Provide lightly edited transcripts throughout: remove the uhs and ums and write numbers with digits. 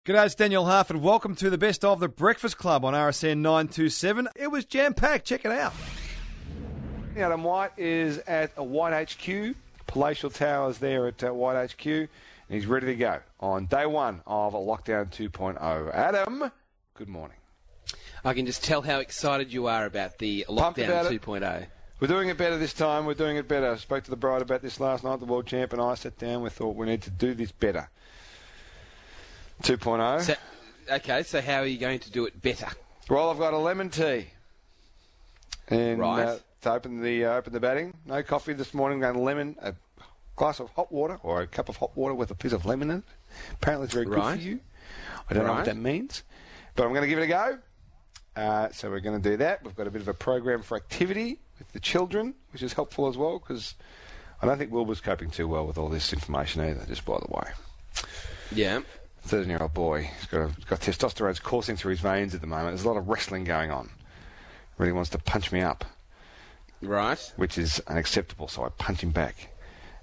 G'day, it's Daniel Harford. Welcome to the best of the Breakfast Club on RSN 927. It was jam-packed. Check it out. Adam White is at a White HQ. Palatial Towers there at White HQ. And he's ready to go on day one of Lockdown 2.0. Adam, good morning. I can just tell how excited you are about the Lockdown 2.0. We're doing it better this time. We're doing it better. I spoke to the bride about this last night, the world champ, and I sat down. We thought we need to do this better. 2.0. So how are you going to do it better? Well, I've got a lemon tea. And right. To open the batting. No coffee this morning. I'm going a glass of hot water or a cup of hot water with a piece of lemon in it. Apparently it's very good for you. I don't know what that means. But I'm going to give it a go. So we're going to do that. We've got a bit of a program for activity with the children, which is helpful as well, because I don't think Wilbur's coping too well with all this information either, just by the way. Yeah. 13-year-old boy. He's got testosterone's coursing through his veins at the moment. There's a lot of wrestling going on. Really wants to punch me up. Right. Which is unacceptable, so I punch him back.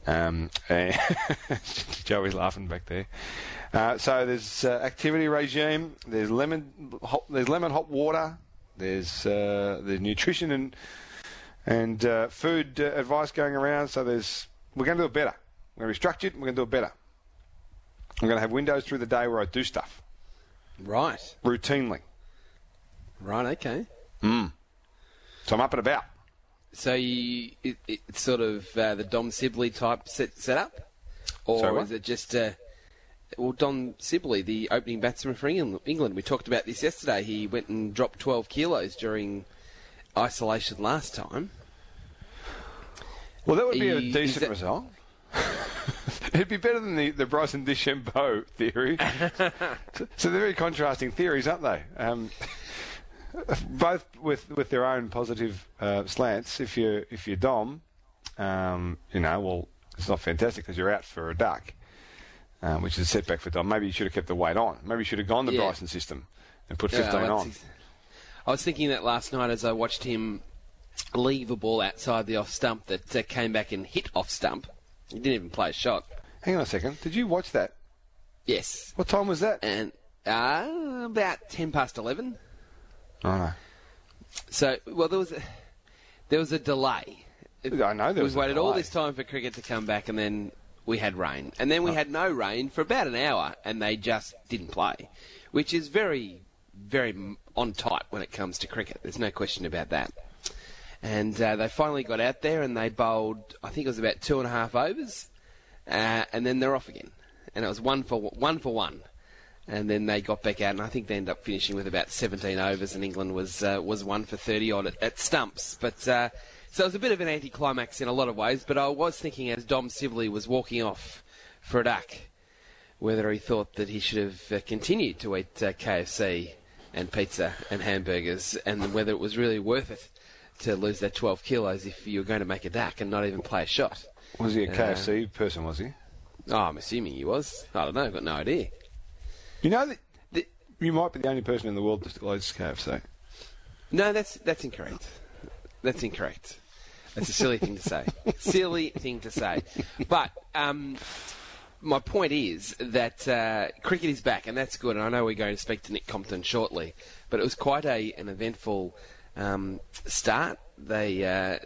Joey's laughing back there. So there's activity regime. There's lemon hot water. There's nutrition and food advice going around. So we're going to do it better. We're going to be structured. We're going to do it better. I'm going to have windows through the day where I do stuff. Right. Routinely. Right. Okay. So I'm up and about. So it's sort of the Dom Sibley type setup? Or is it just... Dom Sibley, the opening batsman for England, we talked about this yesterday. He went and dropped 12 kilos during isolation last time. Well, that would be a decent result. It'd be better than the Bryson DeChambeau theory. So they're very contrasting theories, aren't they? Both with their own positive slants. If you're Dom, well, it's not fantastic because you're out for a duck, which is a setback for Dom. Maybe you should have kept the weight on. Maybe you should have gone the Bryson system and put 15 on. I was thinking that last night as I watched him leave a ball outside the off stump that came back and hit off stump. He didn't even play a shot. Hang on a second. Did you watch that? Yes. What time was that? And about 11:10. Oh, no. So, well, there was a delay. I know there was a delay. We waited all this time for cricket to come back, and then we had rain. And then we had no rain for about an hour, and they just didn't play, which is very, very on type when it comes to cricket. There's no question about that. And they finally got out there, and they bowled, I think it was about 2.5 overs, and then they're off again. And it was one for one. And then they got back out, and I think they ended up finishing with about 17 overs, and England was 1 for 30 odd at stumps. But so it was a bit of an anticlimax in a lot of ways. But I was thinking, as Dom Sibley was walking off for a duck, whether he thought that he should have continued to eat KFC and pizza and hamburgers, and whether it was really worth it to lose that 12 kilos if you were going to make a duck and not even play a shot. Was he a KFC person, was he? Oh, I'm assuming he was. I don't know. I've got no idea. You know that you might be the only person in the world that likes KFC. No, that's incorrect. That's incorrect. That's a silly thing to say. Silly thing to say. But my point is that cricket is back, and that's good. And I know we're going to speak to Nick Compton shortly. But it was quite an eventful start. They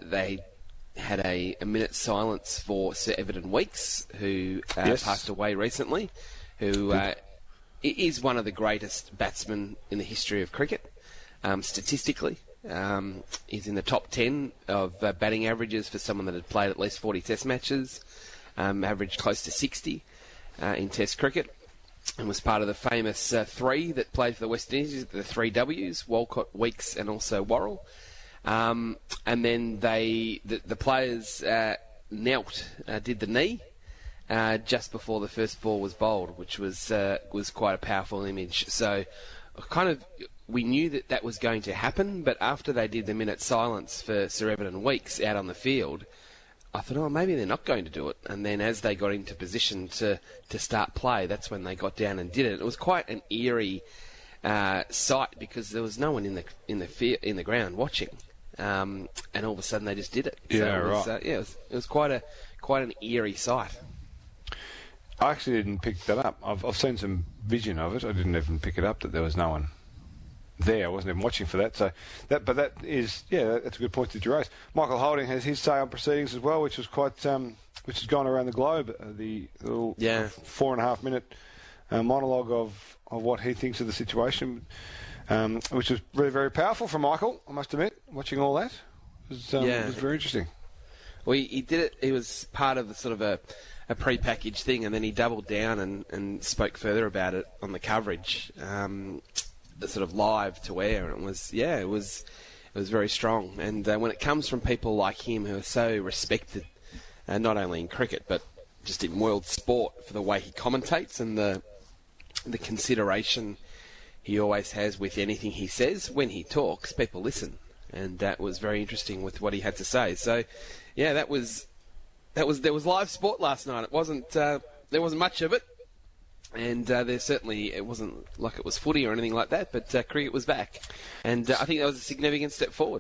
had a minute's silence for Sir Everton Weekes, who passed away recently, who is one of the greatest batsmen in the history of cricket, statistically. He's in the top 10 of batting averages for someone that had played at least 40 test matches, averaged close to 60 in test cricket, and was part of the famous three that played for the West Indies, the three Ws, Walcott, Weekes and also Worrell. And then the players knelt, did the knee, just before the first ball was bowled, which was quite a powerful image. So, we knew that was going to happen, but after they did the minute silence for Sir Everton Weekes out on the field, I thought, maybe they're not going to do it. And then as they got into position to start play, that's when they got down and did it. It was quite an eerie sight because there was no one in the ground watching, and all of a sudden they just did it. Yeah, so it was, right. It was quite an eerie sight. I actually didn't pick that up. I've seen some vision of it. I didn't even pick it up that there was no one there. I wasn't even watching for that. But that is, that's a good point that you raised. Michael Holding has his say on proceedings as well, which was quite, which has gone around the globe. The little 4.5 minute monologue of what he thinks of the situation, which was really very powerful from Michael. I must admit, watching all that was very interesting. Well, he did it. He was part of the sort of a pre-packaged thing, and then he doubled down and spoke further about it on the coverage, sort of live to air, and it was very strong. And when it comes from people like him who are so respected, not only in cricket but just in world sport for the way he commentates and the consideration he always has with anything he says, when he talks, people listen, and that was very interesting with what he had to say. So, yeah, there was live sport last night. It wasn't there wasn't much of it, and it wasn't like it was footy or anything like that. But cricket was back, and I think that was a significant step forward.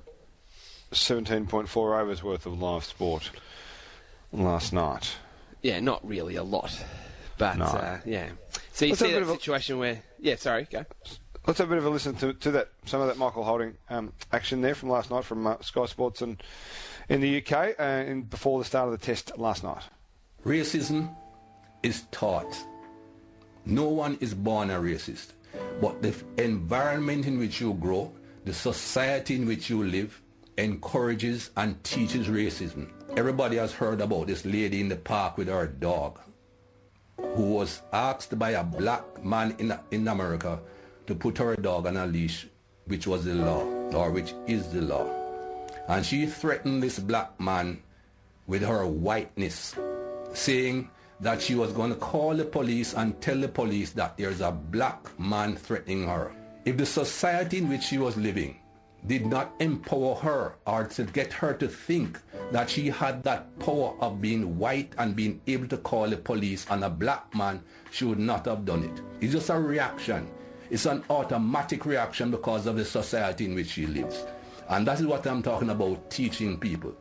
17.4 overs worth of live sport last night. Yeah, not really a lot, but no. So you see that situation where sorry, go. Let's have a bit of a listen to that, some of that Michael Holding action there from last night from Sky Sports and in the UK and before the start of the test last night. Racism is taught. No one is born a racist. But the environment in which you grow, the society in which you live, encourages and teaches racism. Everybody has heard about this lady in the park with her dog who was asked by a black man in America to put her dog on a leash, which was the law, or which is the law. And she threatened this black man with her whiteness, saying that she was going to call the police and tell the police that there's a black man threatening her. If the society in which she was living did not empower her or to get her to think that she had that power of being white and being able to call the police on a black man, she would not have done it. It's just a reaction. It's an automatic reaction because of the society in which she lives. And that is what I'm talking about, teaching people.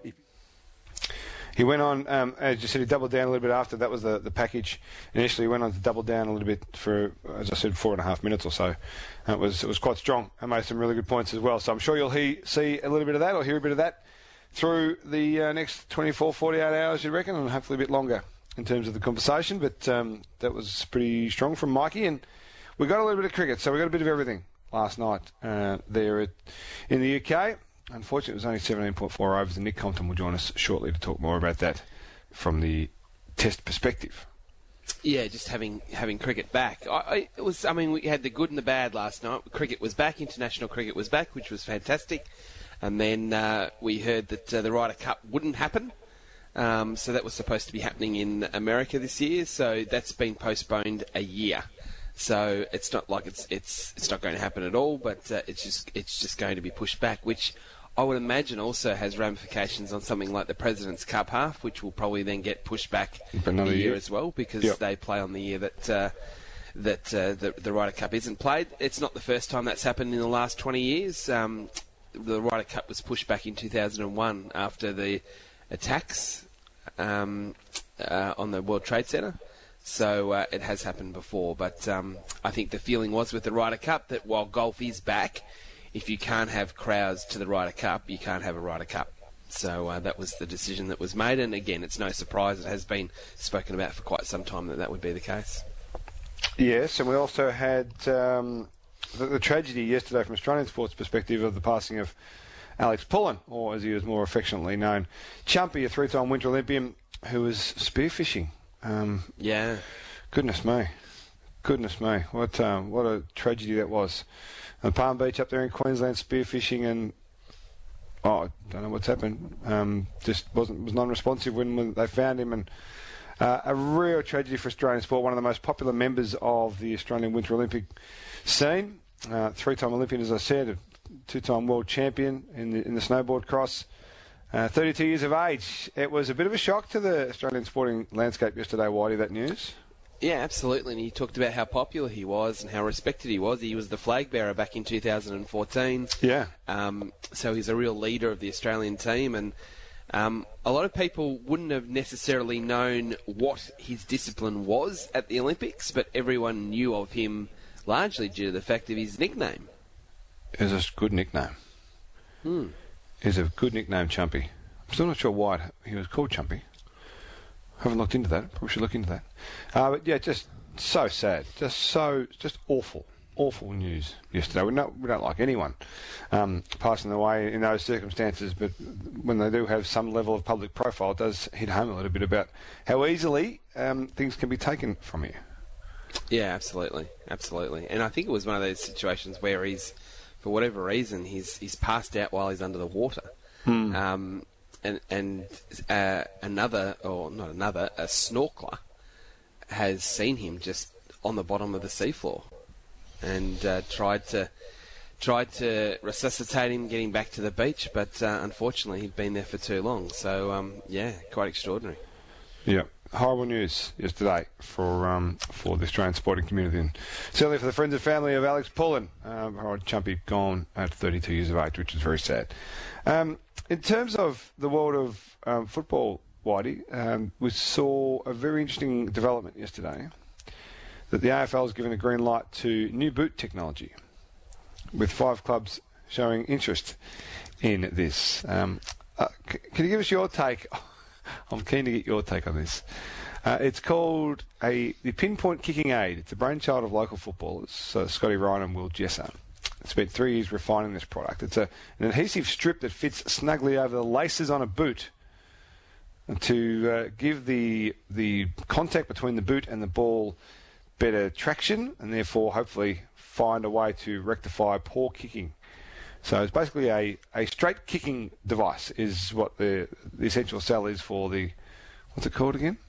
He went on, as you said, he doubled down a little bit after. That was the package. Initially, he went on to double down a little bit for, as I said, 4.5 minutes or so. It was quite strong and made some really good points as well. So I'm sure you'll see a little bit of that or hear a bit of that through the next 24, 48 hours, you reckon, and hopefully a bit longer in terms of the conversation. But that was pretty strong from Mikey. And we got a little bit of cricket, so we got a bit of everything last night there in the UK. Unfortunately, it was only 17.4 overs, and Nick Compton will join us shortly to talk more about that from the Test perspective. Yeah, just having cricket back. We had the good and the bad last night. Cricket was back, international cricket was back, which was fantastic. And then we heard that the Ryder Cup wouldn't happen. So that was supposed to be happening in America this year. So that's been postponed a year. So it's not like it's not going to happen at all, but it's just going to be pushed back, which I would imagine also has ramifications on something like the President's Cup half, which will probably then get pushed back a year as well, because they play on the year that the Ryder Cup isn't played. It's not the first time that's happened in the last 20 years. The Ryder Cup was pushed back in 2001 after the attacks on the World Trade Center. So it has happened before, but I think the feeling was with the Ryder Cup that while golf is back, if you can't have crowds to the Ryder Cup, you can't have a Ryder Cup. So that was the decision that was made, and again, it's no surprise. It has been spoken about for quite some time that would be the case. Yes, and we also had the tragedy yesterday from Australian sports perspective of the passing of Alex Pullen, or as he was more affectionately known, Chumpy, a three-time Winter Olympian who was spearfishing. Goodness me. What a tragedy that was. Palm Beach up there in Queensland, spearfishing, and I don't know what's happened. Just was non-responsive when they found him, and a real tragedy for Australian sport. One of the most popular members of the Australian Winter Olympic scene, three-time Olympian, as I said, a two-time world champion in the snowboard cross. 32 years of age. It was a bit of a shock to the Australian sporting landscape yesterday, Whitey, that news. Yeah, absolutely. And he talked about how popular he was and how respected he was. He was the flag bearer back in 2014. Yeah. So he's a real leader of the Australian team. And A lot of people wouldn't have necessarily known what his discipline was at the Olympics, but everyone knew of him largely due to the fact of his nickname. It's a good nickname. It's a good nickname, Chumpy. I'm still not sure why he was called Chumpy. Haven't looked into that. Probably should look into that. But yeah, just so sad. Just awful. Awful news yesterday. We don't like anyone passing away in those circumstances, but when they do have some level of public profile, it does hit home a little bit about how easily things can be taken from you. Yeah, absolutely. And I think it was one of those situations where for whatever reason, he's passed out while he's under the water. A snorkeler has seen him just on the bottom of the seafloor and tried to resuscitate him, get him back to the beach, but unfortunately he'd been there for too long. So, quite extraordinary. Yeah, horrible news yesterday for the Australian sporting community, and certainly for the friends and family of Alex Pullen, Chumpy, gone at 32 years of age, which is very sad. In terms of the world of football, Whitey, we saw a very interesting development yesterday, that the AFL has given a green light to new boot technology, with 5 clubs showing interest in this. Can you give us your take? I'm keen to get your take on this. It's called the Pinpoint Kicking Aid. It's a brainchild of local footballers, Scotty Ryan and Will Jesser. It's spent 3 years refining this product. It's an adhesive strip that fits snugly over the laces on a boot to give the contact between the boot and the ball better traction, and therefore hopefully find a way to rectify poor kicking. So it's basically a straight kicking device is what the essential sell is for the, what's it called again?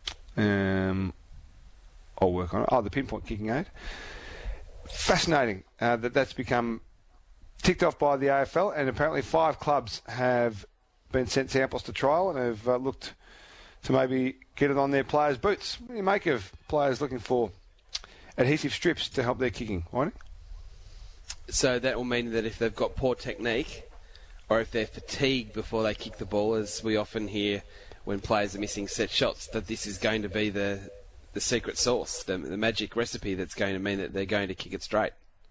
I'll work on it. The Pinpoint Kicking Aid. Fascinating that's become ticked off by the AFL, and apparently 5 clubs have been sent samples to trial and have looked to maybe get it on their players' boots. What do you make of players looking for adhesive strips to help their kicking, Whitey? So that will mean that if they've got poor technique, or if they're fatigued before they kick the ball, as we often hear when players are missing set shots, that this is going to be the secret sauce, the magic recipe that's going to mean that they're going to kick it straight.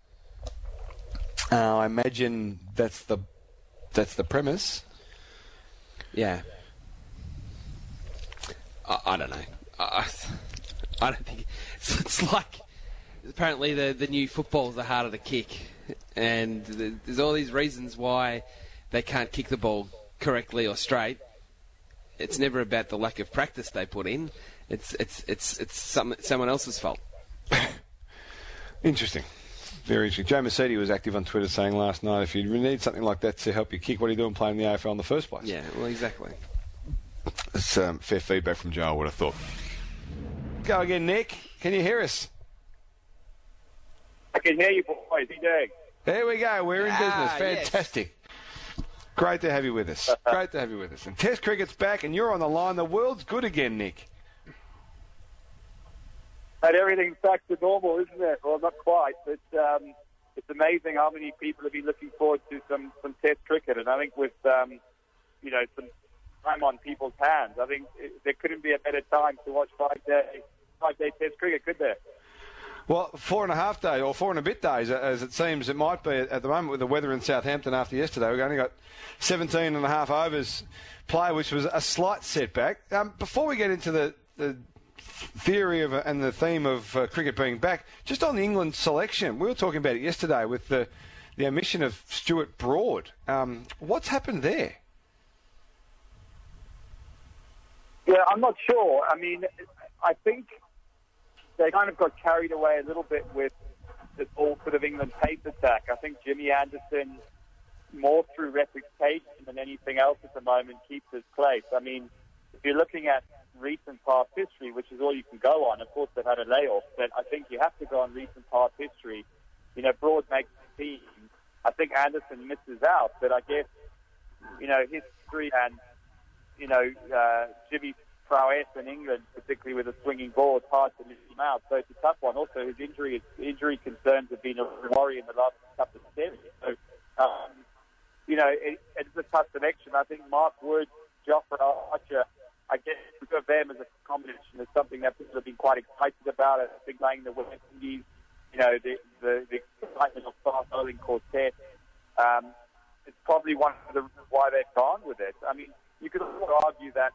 I imagine that's the premise. Yeah. I don't know. I don't think it's like apparently the new footballs are harder to kick, and there's all these reasons why they can't kick the ball correctly or straight. It's never about the lack of practice they put in. It's someone else's fault. Interesting. Very interesting. Joe Mercedes was active on Twitter saying last night, if you need something like that to help you kick, what are you doing playing the AFL in the first place? Yeah, well, exactly. It's fair feedback from Joe, I would have thought. Go again, Nick. Can you hear us? I can hear you, boys. How you doing? There we go. We're in business. Fantastic. Yes. Great to have you with us. Great to have you with us. And Test cricket's back, and you're on the line. The world's good again, Nick. And everything's back to normal, isn't it? Well, not quite, but it's amazing how many people have been looking forward to some Test cricket. And I think with some time on people's hands, I think there couldn't be a better time to watch five-day Test cricket, could there? Well, 4.5 days, or 4 and a bit days, as it seems it might be at the moment with the weather in Southampton after yesterday. We've only got 17 and a half overs play, which was a slight setback. Before we get into the theory of and the theme of cricket being back, just on the England selection, we were talking about it yesterday with the omission of Stuart Broad. What's happened there? Yeah, I'm not sure. I mean, I think they kind of got carried away a little bit with this whole sort of England pace attack. I think Jimmy Anderson, more through reputation than anything else at the moment, keeps his place. I mean, if you're looking at recent past history, which is all you can go on, of course they've had a layoff, but I think you have to go on recent past history. You know, Broad makes the team. I think Anderson misses out, but I guess, history and, Jimmy's prowess in England, particularly with a swinging ball, it's hard to miss him out. So it's a tough one. Also, his injury concerns have been a worry in the last couple of series. So, it's a tough selection. I think Mark Wood Jofra Archer, I guess for them as a combination is something that people have been quite excited about. I think playing the West Indies, the excitement of South Bowling Quartet. It's probably one of the reasons why they've gone with it. I mean, you could also argue that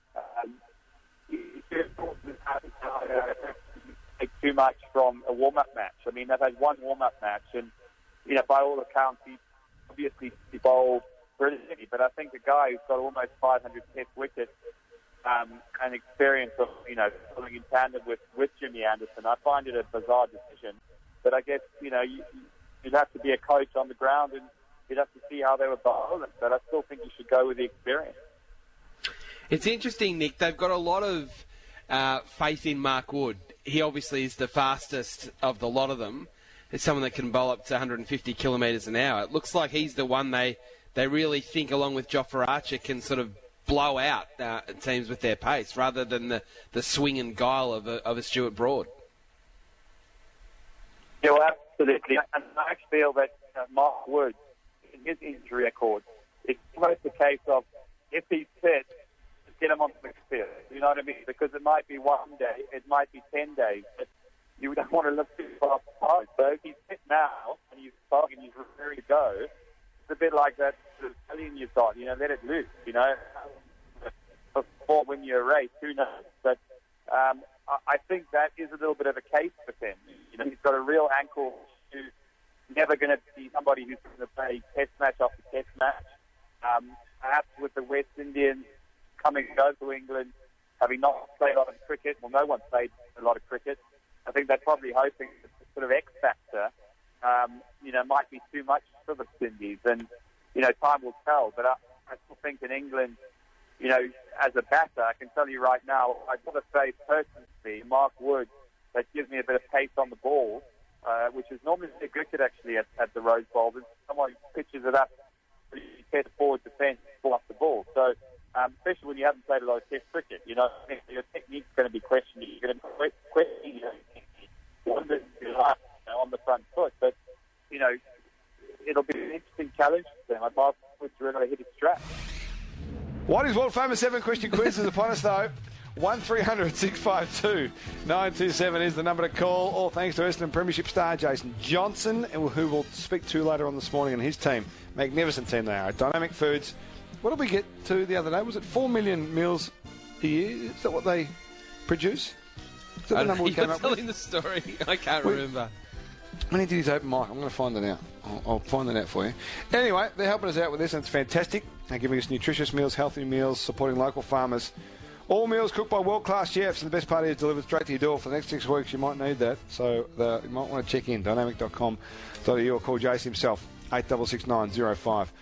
take too much from a warm-up match. I mean, they've had one warm-up match, and by all accounts, he obviously bowled brilliantly. But I think a guy who's got almost 500 Test wickets and experience of bowling in tandem with Jimmy Anderson, I find it a bizarre decision. But I guess you'd have to be a coach on the ground, and you'd have to see how they were bowling. But I still think you should go with the experience. It's interesting, Nick. They've got a lot of faith in Mark Wood. He obviously is the fastest of the lot of them. It's someone that can bowl up to 150 kilometres an hour. It looks like he's the one they really think, along with Jofra Archer, can sort of blow out teams with their pace, rather than the swing and guile of a Stuart Broad. Yeah, well, absolutely. And I actually feel that Mark Wood, in his injury record, it's almost a case of, if he's fit, just get him on the field. You know what I mean? Because it might be one day, it might be 10 days, but you don't want to look too far behind. So if he's fit now, and he's strong and he's ready to go, it's a bit like that stallion you've got, let it loose, before when you a race, who knows? But I think that is a little bit of a case for him. He's got a real ankle issue. Never going to be somebody who's going to play test match after test match. Perhaps with the West Indians coming to go to England, having not played a lot of cricket, well, no one's played a lot of cricket. I think they're probably hoping that the sort of X factor, might be too much for the Indies, and time will tell. But I still think in England, as a batter, I can tell you right now, I've got to say personally, Mark Wood, that gives me a bit of pace on the ball, which is normally a good kid actually at the Rose Bowl. But someone who pitches it up, you get forward defence, pull up the ball. So, especially when you haven't played a lot of Test cricket, your technique's going to be questioned. You're going to be questioning on the front foot, but it'll be an interesting challenge for them. I'd love to really hit his strap. Whitey's world famous 7-question quiz is upon us, though. 1300 652 927 is the number to call. All thanks to Essendon Premiership star Jason Johnson, who we'll speak to later on this morning, and his team. Magnificent team they are. Dynamic Foods. What did we get to the other day? Was it 4 million meals a year? Is that what they produce? Is that the number we came up with? You're telling the story. I can't remember. When he did his open mic, I'm going to find that out. I'll find that out for you. Anyway, they're helping us out with this, and it's fantastic. They're giving us nutritious meals, healthy meals, supporting local farmers. All meals cooked by world-class chefs, and the best part is delivered straight to your door for the next 6 weeks. You might need that, so you might want to check in, dynamic.com.au, or call Jace himself, 8669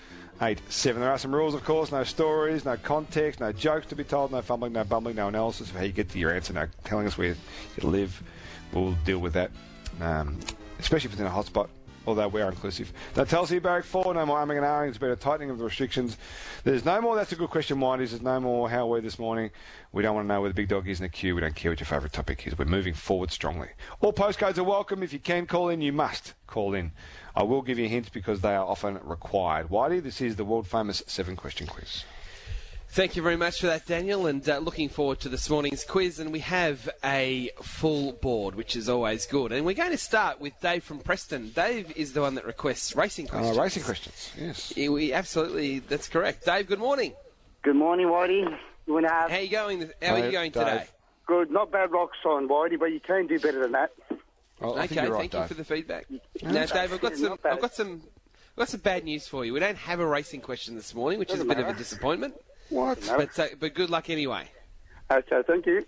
0587. There are some rules, of course. No stories, no context, no jokes to be told, no fumbling, no bumbling, no analysis of how you get to your answer, no telling us where you live. We'll deal with that, especially if it's in a hotspot, although we are inclusive. Now, Telsey Barrack 4, no more umming and ahhing. There's been a tightening of the restrictions. There's no more, that's a good question, Windies. There's no more, how are we this morning? We don't want to know where the big dog is in the queue. We don't care what your favourite topic is. We're moving forward strongly. All postcodes are welcome. If you can call in, you must call in. I will give you hints because they are often required. Whitey, this is the world-famous 7-question quiz. Thank you very much for that, Daniel, and looking forward to this morning's quiz. And we have a full board, which is always good. And we're going to start with Dave from Preston. Dave is the one that requests racing questions. Racing questions, yes. Absolutely, that's correct. Dave, good morning. Good morning, Whitey. How are you going? How are you going today? Good, not bad rocks on, Whitey, but you can do better than that. Well, okay, thank you for the feedback. Now, Dave, I've got some bad news for you. We don't have a racing question this morning, which is a bit of a disappointment. What? But good luck anyway. Okay, thank you.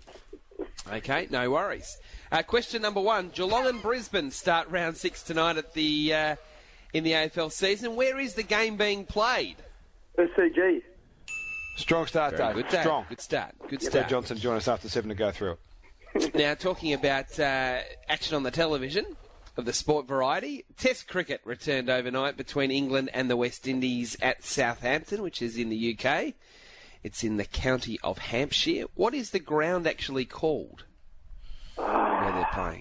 Okay, no worries. Question number 1. Geelong and Brisbane start round 6 tonight at the in the AFL season. Where is the game being played? SCG. Strong start, Dave. Good, Dave. Strong. Good start. Dave Johnson join us after 7 to go through it. Now, talking about action on the television of the sport variety, Test cricket returned overnight between England and the West Indies at Southampton, which is in the UK. It's in the county of Hampshire. What is the ground actually called where they're playing?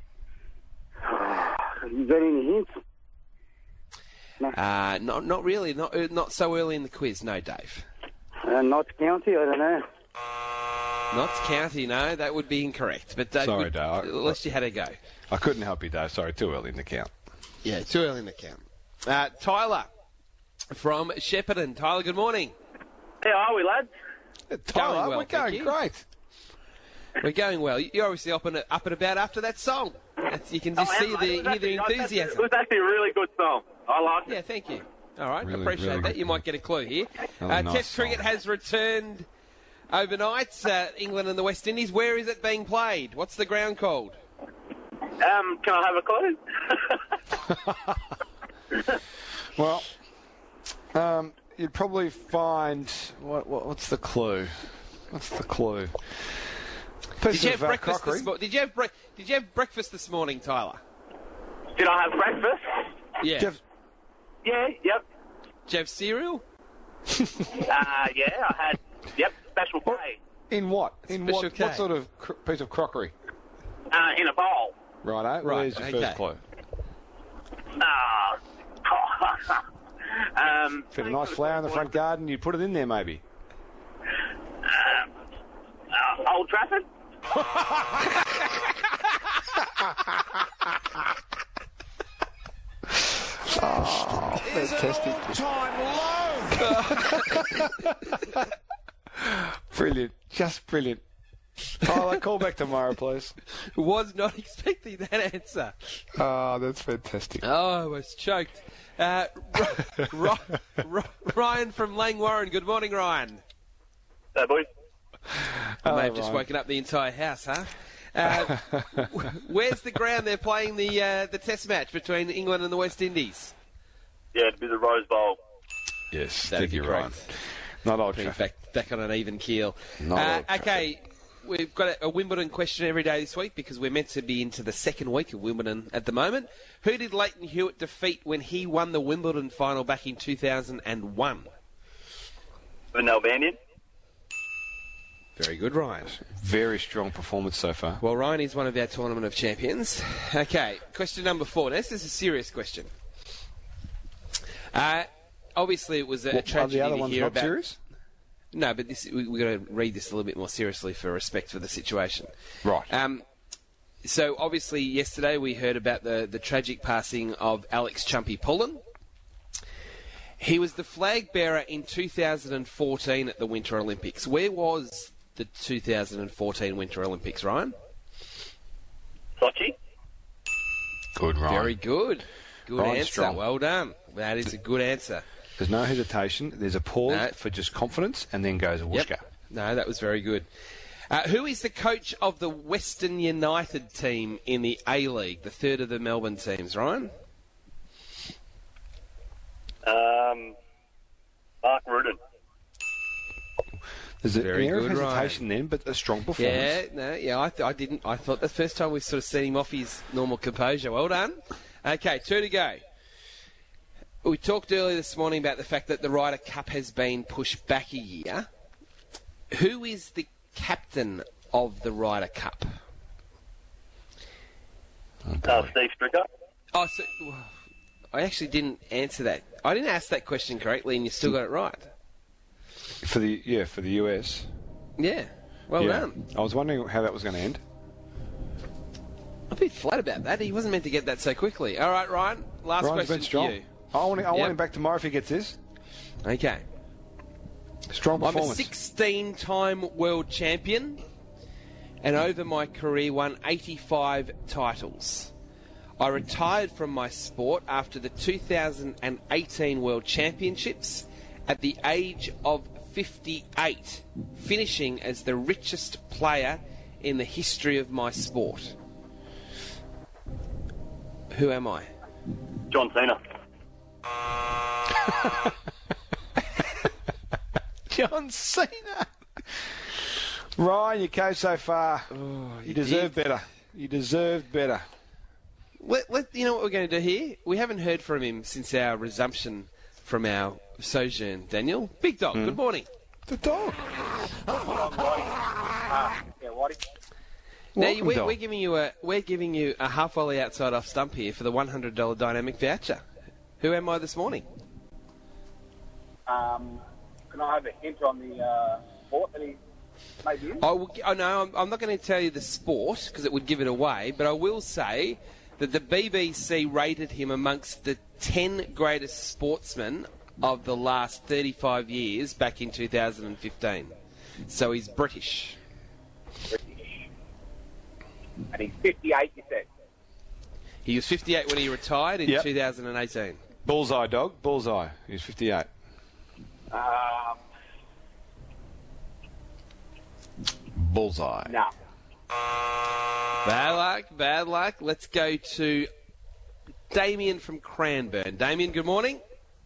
Is there any hints? No. Not really. Not so early in the quiz. No, Dave. Notts County, I don't know. Notts County, no, that would be incorrect. But Sorry, Dave. at least you had a go. I couldn't help you, Dave. Sorry, too early in the count. Yeah, too early in the count. Tyler from Shepparton. Tyler, good morning. How are we, lads? Tyler, well, we're thank going you. great. We're going well. You're obviously up and about after that song. You can just hear the enthusiasm. It was actually a really good song. I liked it. Yeah, thank you. All right, Really, appreciate really that. good. You might get a clue here. Really nice Test cricket song. has returned overnight. England and the West Indies. Where is it being played? What's the ground called? Can I have a clue? Well, you'd probably find... What's the clue? What's the clue? Did you have breakfast this morning? Did you have breakfast this morning, Tyler? Did I have breakfast? Yeah. Yeah, yep. Did you have cereal? Yeah, I had, Special K. In what? In Special what, K. what sort of piece of crockery? In a bowl. Righto. Right, There's your okay. first clue. Fit a nice flower in the front garden, you'd put it in there maybe. Old Trafford? Fantastic. Brilliant. Just brilliant. Tyler, call back tomorrow, please. Was not expecting that answer. Oh, that's fantastic. Oh, I was choked. Ryan from Langwarren. Good morning, Ryan. Hey, boys. I may have just woken up the entire house, huh? Where's the ground they're playing the test match between England and the West Indies? Yeah, it'd be the Rose Bowl. Yes, That'd thank be you, Ryan. correct. Not Old Being Trafford. back on an even keel. Not Old okay, we've got a Wimbledon question every day this week because we're meant to be into the second week of Wimbledon at the moment. Who did Leighton Hewitt defeat when he won the Wimbledon final back in 2001? An Albanian. Very good, Ryan. Very strong performance so far. Well, Ryan is one of our Tournament of Champions. Okay, question number 4. Now, this is a serious question. Obviously, it was a tragedy the other to one's hear not about. serious? No, but we've got to read this a little bit more seriously for respect for the situation. Right. So, obviously, yesterday we heard about the tragic passing of Alex Chumpy Pullen. He was the flag bearer in 2014 at the Winter Olympics. Where was the 2014 Winter Olympics, Ryan? Sochi. Good, Ryan. Very good. Good Ryan's answer. strong. Well done. That is a good answer. There's no hesitation. There's a pause No. for just confidence, and then goes a whooshka. Yep. No, that was very good. Who is the coach of the Western United team in the A-League, the third of the Melbourne teams, Ryan? Mark Rudin. There's an Very air of good, hesitation then, but a strong performance. I didn't. I thought the first time we sort of seen him off his normal composure. Well done. Okay, 2 to go. We talked earlier this morning about the fact that the Ryder Cup has been pushed back a year. Who is the captain of the Ryder Cup? Steve Stricker. Oh, so, I actually didn't answer that. I didn't ask that question correctly, and you still got it right. For the US. Yeah, well done. I was wondering how that was going to end. I'm a bit flat about that. He wasn't meant to get that so quickly. All right, Ryan. Last Ryan's question been strong. for you. I want Yep. him back tomorrow if he gets this. Okay. Strong I'm a performance. 16-time world champion, and over my career won 85 titles. I retired from my sport after the 2018 World Championships at the age of 58, finishing as the richest player in the history of my sport. Who am I? John Cena. John Cena. Ryan, you go so far. You deserve better. You deserve better. You know what we're going to do here? We haven't heard from him since our resumption from our sojourn, Daniel. Big Dog, good morning. The dog. Now, Welcome, Dog. we're giving you a half volley outside off stump here for the $100 dynamic voucher. Who am I this morning? Can I have a hint on the sport that he made in? Oh no, I'm not going to tell you the sport because it would give it away, but I will say that the BBC rated him amongst the 10 greatest sportsmen of the last 35 years back in 2015. So he's British. And he's 58, you said. He was 58 when he retired in 2018. Bullseye, dog. Bullseye. He's 58. Bullseye. No. Bad luck. Let's go to Damien from Cranbourne. Damien, good morning.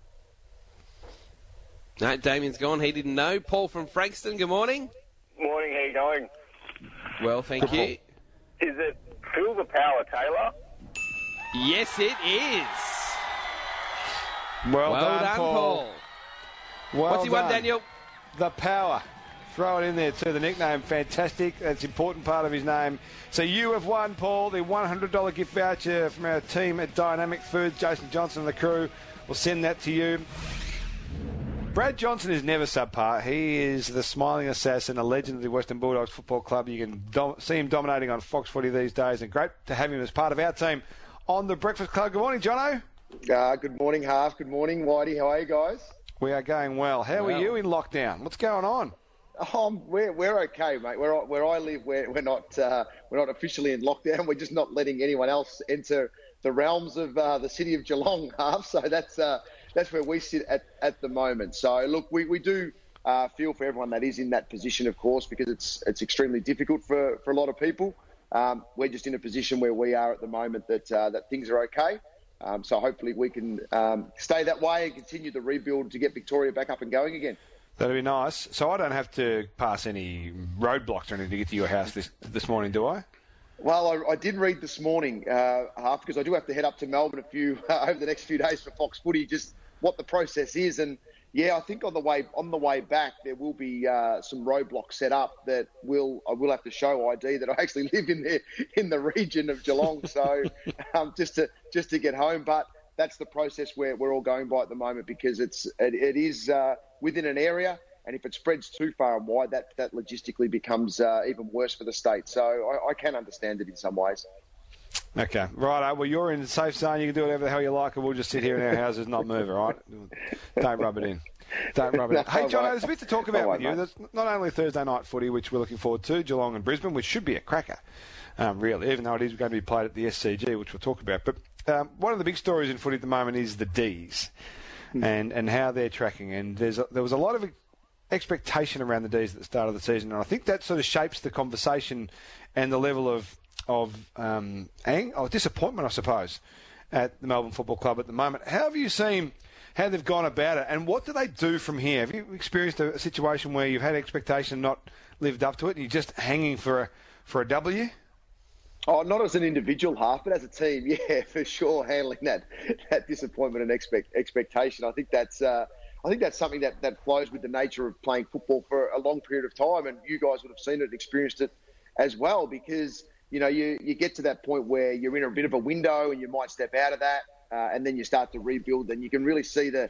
No, Damien's gone. He didn't know. Paul from Frankston, good morning. Morning, how you going? Well, thank you. Is it Phil the Power Taylor? Yes, it is. Well Well done, done, Paul. Paul. Well What's he won, done. Daniel? The Power. Throw it in there too. The nickname, fantastic. That's an important part of his name. So you have won, Paul, the $100 gift voucher from our team at Dynamic Foods. Jason Johnson and the crew will send that to you. Brad Johnson is never subpar. He is the smiling assassin, a legend of the Western Bulldogs Football Club. You can see him dominating on Fox Footy these days, and great to have him as part of our team on the Breakfast Club. Good morning, Jono. Good morning, Half. Good morning, Whitey. How are you guys? We are going well. How are you in lockdown? What's going on? We're okay, mate. Where I live, we're not officially in lockdown. We're just not letting anyone else enter the realms of the city of Geelong, Half. So that's where we sit at the moment. So look, we do feel for everyone that is in that position, of course, because it's extremely difficult for a lot of people. We're just in a position where we are at the moment that things are okay. So hopefully we can stay that way and continue the rebuild to get Victoria back up and going again. That'd be nice. So I don't have to pass any roadblocks or anything to get to your house this morning, do I? Well, I did read this morning, Half, because I do have to head up to Melbourne over the next few days for Fox Footy, just what the process is. And yeah, I think on the way back there will be some roadblocks set up that I will have to show ID that I actually live in the region of Geelong. So just to get home, but that's the process we're all going by at the moment, because it is within an area, and if it spreads too far and wide, that logistically becomes even worse for the state. So I can understand it in some ways. Okay, right. Well, you're in the safe zone. You can do whatever the hell you like, and we'll just sit here in our houses and not move, all right? Don't rub it in. Hey, John, there's a bit to talk about with you. There's not only Thursday night footy, which we're looking forward to, Geelong and Brisbane, which should be a cracker, really, even though it is going to be played at the SCG, which we'll talk about. But one of the big stories in footy at the moment is the Ds and how they're tracking. And there was a lot of expectation around the Ds at the start of the season, and I think that sort of shapes the conversation and the level of disappointment, I suppose, at the Melbourne Football Club at the moment. How have you seen how they've gone about it, and what do they do from here? Have you experienced a situation where you've had expectation not lived up to it, and you're just hanging for a W? Oh, not as an individual, Half, but as a team, yeah, for sure, handling that disappointment and expectation. I think that's something that flows with the nature of playing football for a long period of time, and you guys would have seen it and experienced it as well, because you get to that point where you're in a bit of a window and you might step out of that, and then you start to rebuild. Then you can really see the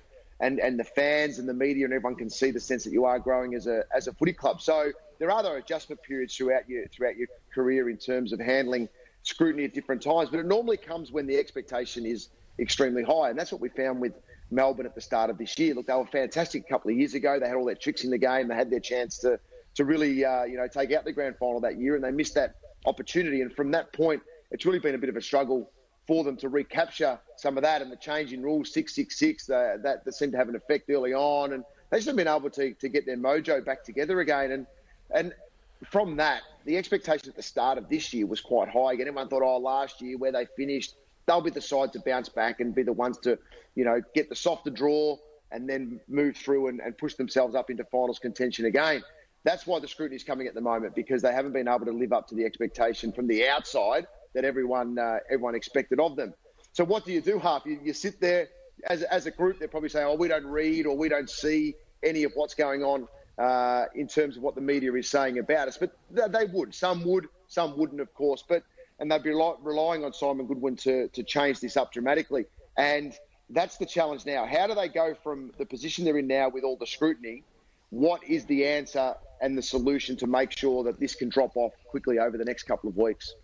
fans and the media and everyone can see the sense that you are growing as a footy club. So there are other adjustment periods throughout your career in terms of handling scrutiny at different times, but it normally comes when the expectation is extremely high, and that's what we found with Melbourne at the start of this year. Look, they were fantastic a couple of years ago. They had all their tricks in the game. They had their chance to really take out the grand final that year, and they missed that opportunity. And from that point, it's really been a bit of a struggle for them to recapture some of that. And the change in rules 666 that seemed to have an effect early on, and they just haven't been able to get their mojo back together again. And from that, the expectation at the start of this year was quite high. Again, everyone thought, last year where they finished, they'll be the side to bounce back and be the ones to, get the softer draw and then move through and push themselves up into finals contention again. That's why the scrutiny is coming at the moment, because they haven't been able to live up to the expectation from the outside that everyone expected of them. So what do you do, Half? You sit there as a group. They're probably saying, we don't read or we don't see any of what's going on in terms of what the media is saying about us. But they would. Some would. Some wouldn't, of course. And they'd be relying on Simon Goodwin to change this up dramatically. And that's the challenge now. How do they go from the position they're in now with all the scrutiny what is the answer and the solution to make sure that this can drop off quickly over the next couple of weeks.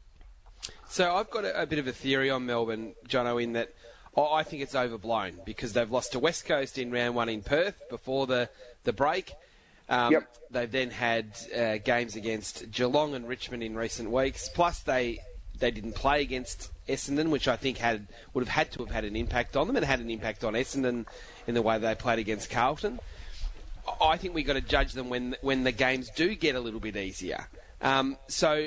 So I've got a bit of a theory on Melbourne, Jono, in that I think it's overblown because they've lost to West Coast in round 1 in Perth before the break. They've then had games against Geelong and Richmond in recent weeks. Plus, they didn't play against Essendon, which I think would have had to have had an impact on them, and had an impact on Essendon in the way they played against Carlton. I think we've got to judge them when the games do get a little bit easier. So,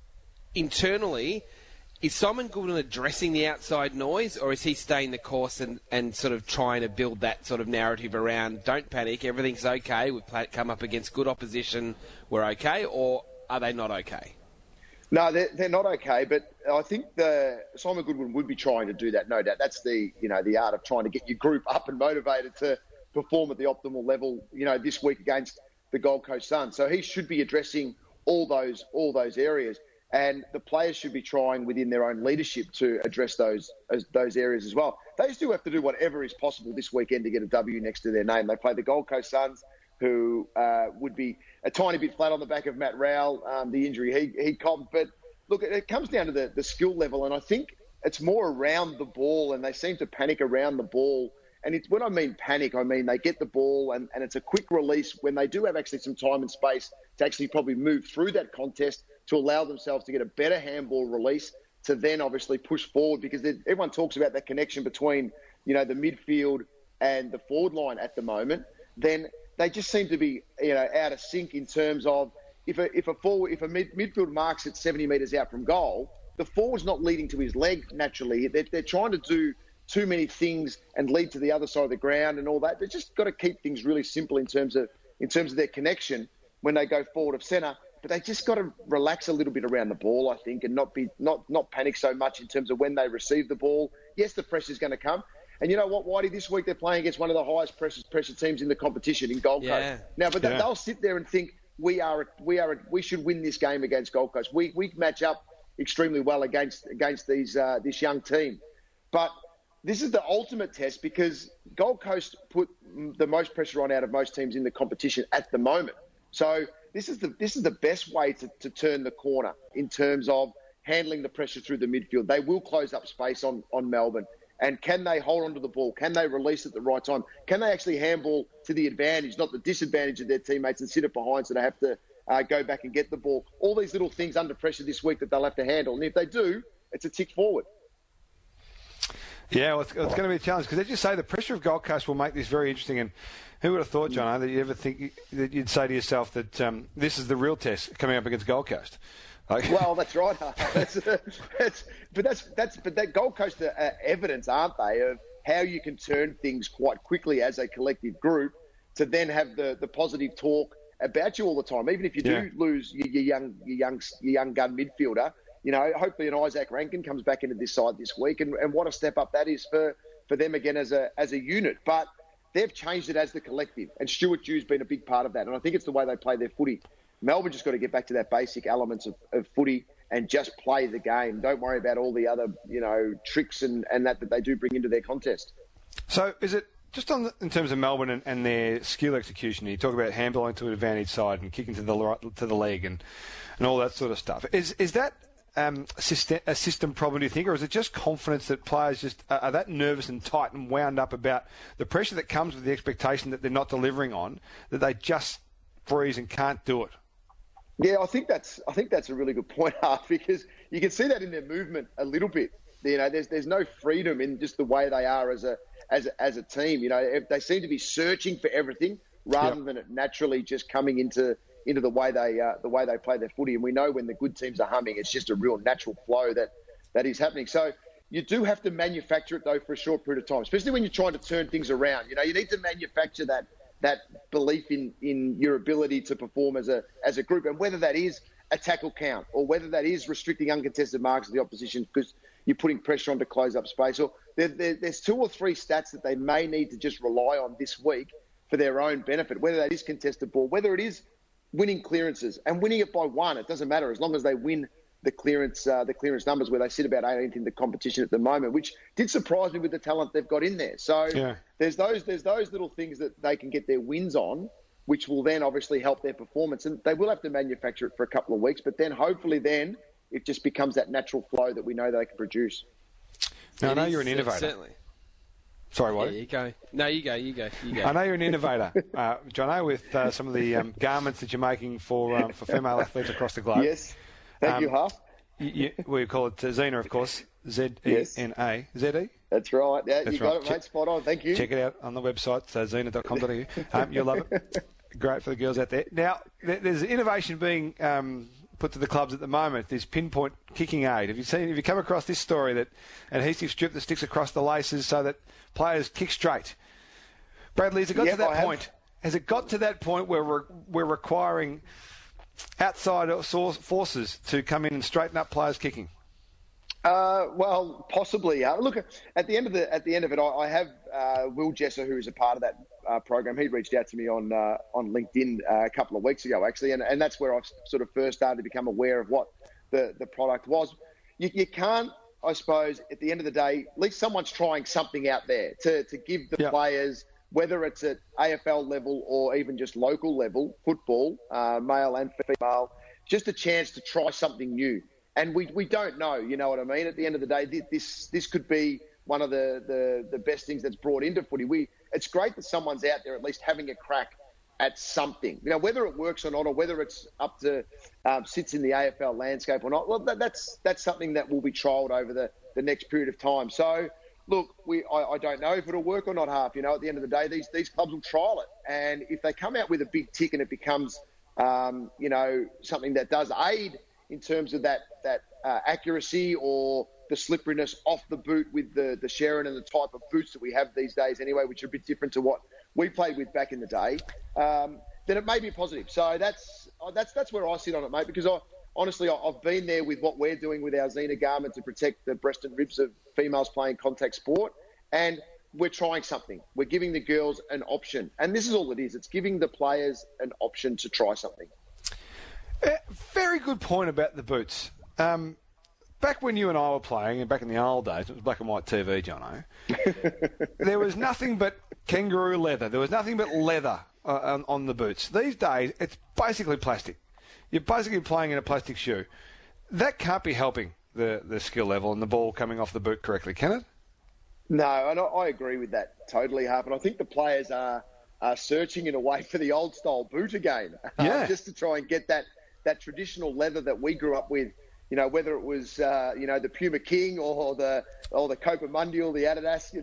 internally, is Simon Goodwin addressing the outside noise, or is he staying the course and sort of trying to build that sort of narrative around, don't panic, everything's okay, we've come up against good opposition, we're okay, or are they not okay? No, they're not okay, but I think Simon Goodwin would be trying to do that, no doubt. That's the art of trying to get your group up and motivated to perform at the optimal level, this week against the Gold Coast Suns. So he should be addressing all those areas. And the players should be trying within their own leadership to address those areas as well. They still have to do whatever is possible this weekend to get a W next to their name. They play the Gold Coast Suns, who would be a tiny bit flat on the back of Matt Rowell, the injury he copped. But look, it comes down to the skill level, and I think it's more around the ball, and they seem to panic around the ball. And when I mean panic, I mean they get the ball, and it's a quick release when they do have actually some time and space to actually probably move through that contest to allow themselves to get a better handball release to then obviously push forward, because everyone talks about that connection between, the midfield and the forward line at the moment. Then they just seem to be, out of sync in terms of if a midfield marks at 70 metres out from goal, the forward's not leading to his leg naturally. They're trying to do too many things and lead to the other side of the ground and all that. They've just got to keep things really simple in terms of their connection when they go forward of centre. But they just got to relax a little bit around the ball, I think, and not panic so much in terms of when they receive the ball. Yes, the pressure's going to come. And you know what, Whitey? This week they're playing against one of the highest pressure teams in the competition in Gold Coast. Now, but they'll sit there and think we should win this game against Gold Coast. We match up extremely well against this young team. But this is the ultimate test because Gold Coast put the most pressure on out of most teams in the competition at the moment. So this is the best way to turn the corner in terms of handling the pressure through the midfield. They will close up space on Melbourne. And can they hold onto the ball? Can they release at the right time? Can they actually handball to the advantage, not the disadvantage of their teammates, and sit it behind so they have to go back and get the ball? All these little things under pressure this week that they'll have to handle. And if they do, it's a tick forward. Yeah, well, it's going to be a challenge because, as you say, the pressure of Gold Coast will make this very interesting. And who would have thought, John, that you ever think that you'd say to yourself that this is the real test coming up against Gold Coast? Well, that's right. But that Gold Coast are evidence, aren't they, of how you can turn things quite quickly as a collective group to then have the positive talk about you all the time. Even if you do lose your young gun midfielder, hopefully an Isaac Rankin comes back into this side this week, and what a step up that is for them again as a unit. But they've changed it as the collective, and Stuart Dew's been a big part of that, and I think it's the way they play their footy. Melbourne just got to get back to that basic elements of footy and just play the game. Don't worry about all the other, tricks and that they do bring into their contest. So is it just in terms of Melbourne and their skill execution? You talk about handballing to an advantage side and kicking to the leg and all that sort of stuff. Is that a system problem, do you think, or is it just confidence that players just are that nervous and tight and wound up about the pressure that comes with the expectation that they're not delivering on, that they just freeze and can't do it? Yeah, I think that's a really good point, Hart, because you can see that in their movement a little bit. There's no freedom in just the way they are as a team. They seem to be searching for everything rather than it naturally just coming into the way they play their footy. And we know when the good teams are humming, it's just a real natural flow that is happening. So you do have to manufacture it though for a short period of time, especially when you're trying to turn things around. You need to manufacture that belief in your ability to perform as a group, and whether that is a tackle count or whether that is restricting uncontested marks of the opposition because you're putting pressure on to close up space, or there's 2 or 3 stats that they may need to just rely on this week for their own benefit, whether that is contested ball, whether it is winning clearances, and winning it by 1, it doesn't matter as long as they win the clearance numbers, where they sit about 18th in the competition at the moment, which did surprise me with the talent they've got in there. So there's those little things that they can get their wins on which will then obviously help their performance. And they will have to manufacture it for a couple of weeks, but then hopefully then it just becomes that natural flow that we know they can produce. Now, I know you're an innovator. Certainly. Sorry, what? Yeah, you go. No, you go. I know you're an innovator, Jono, with some of the garments that you're making for female athletes across the globe. Yes. Thank you, Huff. We call it Zena, of course. Z-E-N-A. Z-E? That's right. Yeah, That's you got right. it, mate. Spot on. Thank you. Check it out on the website, zena.com.au. You'll love it. Great for the girls out there. Now, there's innovation being put to the clubs at the moment, this pinpoint kicking aid. Have you come across this story, that adhesive strip that sticks across the laces so that players kick straight? Bradley, has it got to that point? Has it got to that point where we're requiring outside forces to come in and straighten up players kicking? Well, possibly. Look, at the end of it, I have Will Jesser, who is a part of that program. He reached out to me on LinkedIn a couple of weeks ago, actually, and that's where I sort of first started to become aware of what the product was. You can't, I suppose, at the end of the day, at least someone's trying something out there to give the players, whether it's at AFL level or even just local level, football, male and female, just a chance to try something new. And we don't know, you know what I mean? At the end of the day, this could be one of the best things that's brought into footy. It's great that someone's out there at least having a crack at something. You know, whether it works or not, or whether it's up to sits in the AFL landscape or not, well, that's something that will be trialled over the next period of time. So, look, I don't know if it'll work or not, Half. You know, at the end of the day, these clubs will trial it. And if they come out with a big tick and it becomes, something that does aid in terms of that accuracy or the slipperiness off the boot with the Sharon and the type of boots that we have these days anyway, which are a bit different to what we played with back in the day, then it may be positive. So that's where I sit on it, mate, because honestly, I've been there with what we're doing with our Xena garment to protect the breast and ribs of females playing contact sport, and we're trying something. We're giving the girls an option, and this is all it is. It's giving the players an option to try something. Very good point about the boots. Back when you and I were playing, and back in the old days, it was black and white TV, Jono, there was nothing but kangaroo leather. There was nothing but leather on the boots. These days, it's basically plastic. You're basically playing in a plastic shoe. That can't be helping the skill level and the ball coming off the boot correctly, can it? No, and I agree with that totally, Harp. And I think the players are searching in a way for the old-style boot again, just to try and get that traditional leather that we grew up with, you know, whether it was, the Puma King or the Copa Mundial, the Adidas,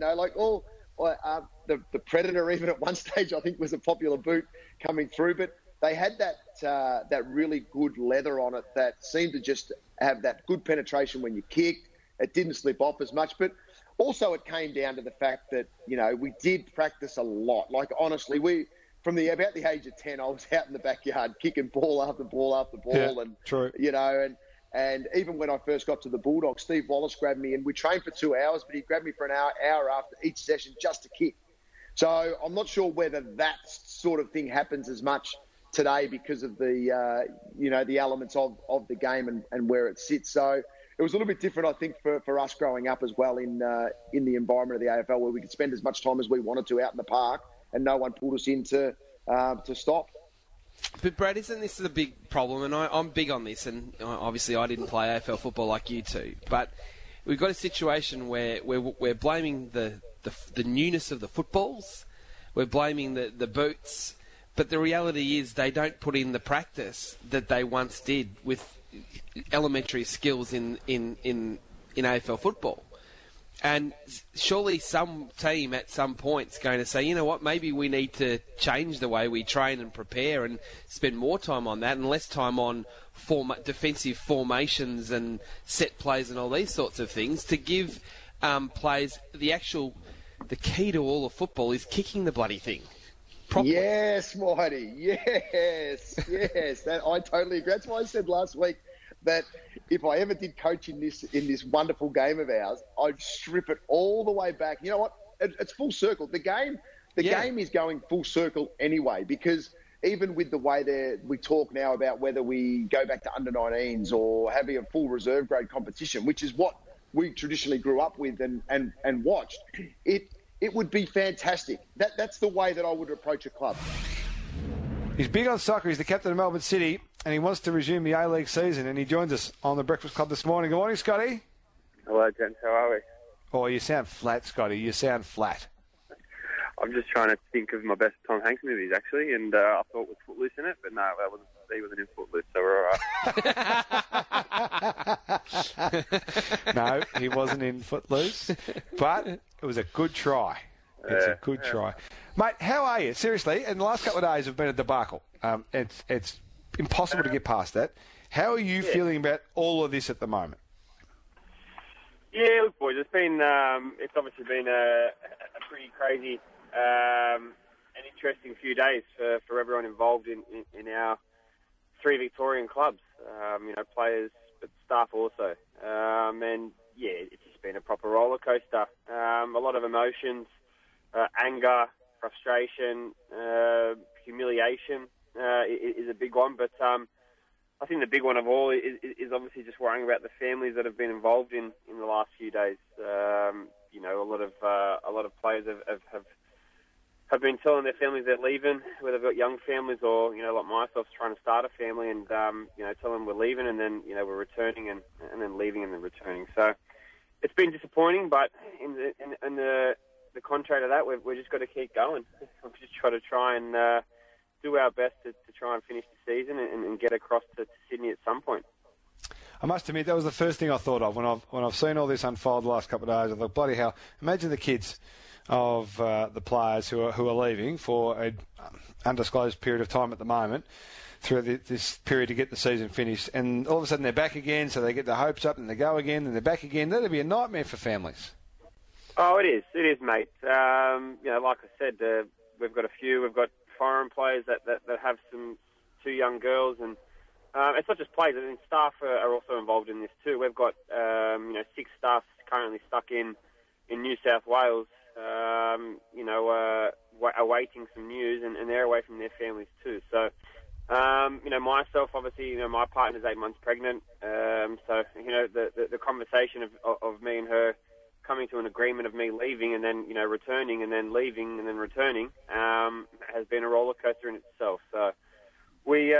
the Predator even at one stage, I think, was a popular boot coming through. But they had that really good leather on it that seemed to just have that good penetration when you kicked. It didn't slip off as much. But also it came down to the fact that, you know, we did practice a lot. Like, honestly, from about the age of 10, I was out in the backyard kicking ball after ball after ball. And, true. You know, and even when I first got to the Bulldogs, Steve Wallace grabbed me, and we trained for 2 hours, but he grabbed me for an hour after each session just to kick. So I'm not sure whether that sort of thing happens as much today because of the, the elements of the game and where it sits. So it was a little bit different, I think, for us growing up as well in the environment of the AFL, where we could spend as much time as we wanted to out in the park, and no one pulled us in to stop. But Brad, isn't this a big problem? And I'm big on this, and obviously I didn't play AFL football like you two. But we've got a situation where we're blaming the newness of the footballs, we're blaming the boots, but the reality is they don't put in the practice that they once did with elementary skills in AFL football. And surely some team at some point is going to say, you know what, maybe we need to change the way we train and prepare and spend more time on that and less time on defensive formations and set plays and all these sorts of things to give players the key to all of football is kicking the bloody thing properly. Yes, Whitey, yes. I totally agree. That's why I said last week that if I ever did coach in this wonderful game of ours, I'd strip it all the way back. You know what? It's full circle. The game is going full circle anyway, because even with the way we talk now about whether we go back to under-19s or having a full reserve grade competition, which is what we traditionally grew up with and watched, it would be fantastic. That's the way that I would approach a club. He's big on soccer. He's the captain of Melbourne City, and he wants to resume the A-League season, and he joins us on the Breakfast Club this morning. Good morning, Scotty. Hello, gents. How are we? Oh, you sound flat, Scotty. You sound flat. I'm just trying to think of my best Tom Hanks movies, actually, and I thought it was Footloose in it, but no, he wasn't in Footloose, so we're all right. No, he wasn't in Footloose, but it was a good try. It's a good try. Mate, how are you? Seriously, in the last couple of days have been a debacle. It's impossible to get past that. How are you feeling about all of this at the moment? Yeah, look, boys, it's obviously been a pretty crazy and interesting few days for everyone involved in our three Victorian clubs, players, but staff also. And, yeah, it's just been a proper roller coaster. A lot of emotions, anger, frustration, humiliation is a big one. But I think the big one of all is obviously just worrying about the families that have been involved in the last few days. A lot of players have been telling their families they're leaving, whether they've got young families or, like myself, trying to start a family and, tell them we're leaving and then, we're returning and then leaving and then returning. So it's been disappointing, but in the contrary to that, we've just got to keep going. We've just got to try and do our best to try and finish the season and get across to Sydney at some point. I must admit, that was the first thing I thought of when I've seen all this unfold the last couple of days. I thought, bloody hell, imagine the kids of the players who are leaving for an undisclosed period of time at the moment through this period to get the season finished, and all of a sudden they're back again, so they get their hopes up and they go again and they're back again. That'd be a nightmare for families. Oh, it is, mate. Like I said, we've got foreign players that have two young girls, and it's not just players. I mean, staff are also involved in this too. We've got 6 staff currently stuck in New South Wales, awaiting some news, and they're away from their families too. So, myself, obviously, my partner's 8 months pregnant. So, the conversation of me and her coming to an agreement of me leaving and then, returning and then leaving and then returning, has been a roller coaster in itself. So, we